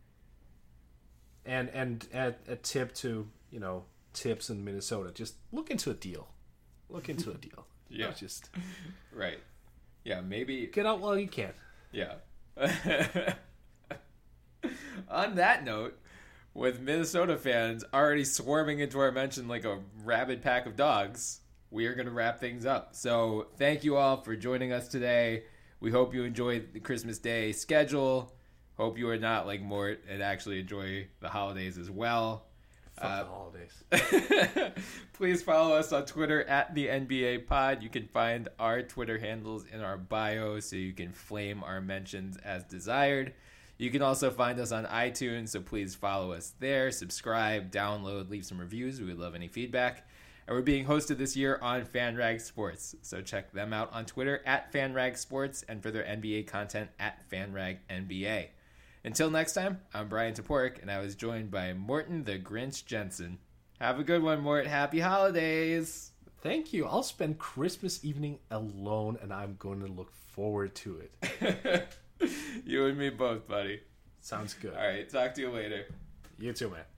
And and a, a tip to, you know, tips in Minnesota, just look into a deal. Look into a deal. Yeah. Not just right. Yeah, maybe get out while you can. Yeah. On that note, with Minnesota fans already swarming into our mention like a rabid pack of dogs, we are going to wrap things up. So thank you all for joining us today. We hope you enjoyed the Christmas Day schedule. Hope you are not like Mort and actually enjoy the holidays as well. Fuck uh, the holidays. Please follow us on Twitter at the N B A Pod. You can find our Twitter handles in our bio so you can flame our mentions as desired. You can also find us on iTunes, so please follow us there, subscribe, download, leave some reviews. We would love any feedback. And we're being hosted this year on FanRag Sports, so check them out on Twitter at FanRag Sports and for their N B A content at FanRag N B A. Until next time, I'm Brian Toporek, and I was joined by Morton the Grinch Jensen. Have a good one, Mort. Happy holidays! Thank you. I'll spend Christmas evening alone, and I'm going to look forward to it. You and me both, buddy. Sounds good. All right, talk to you later. You too, man.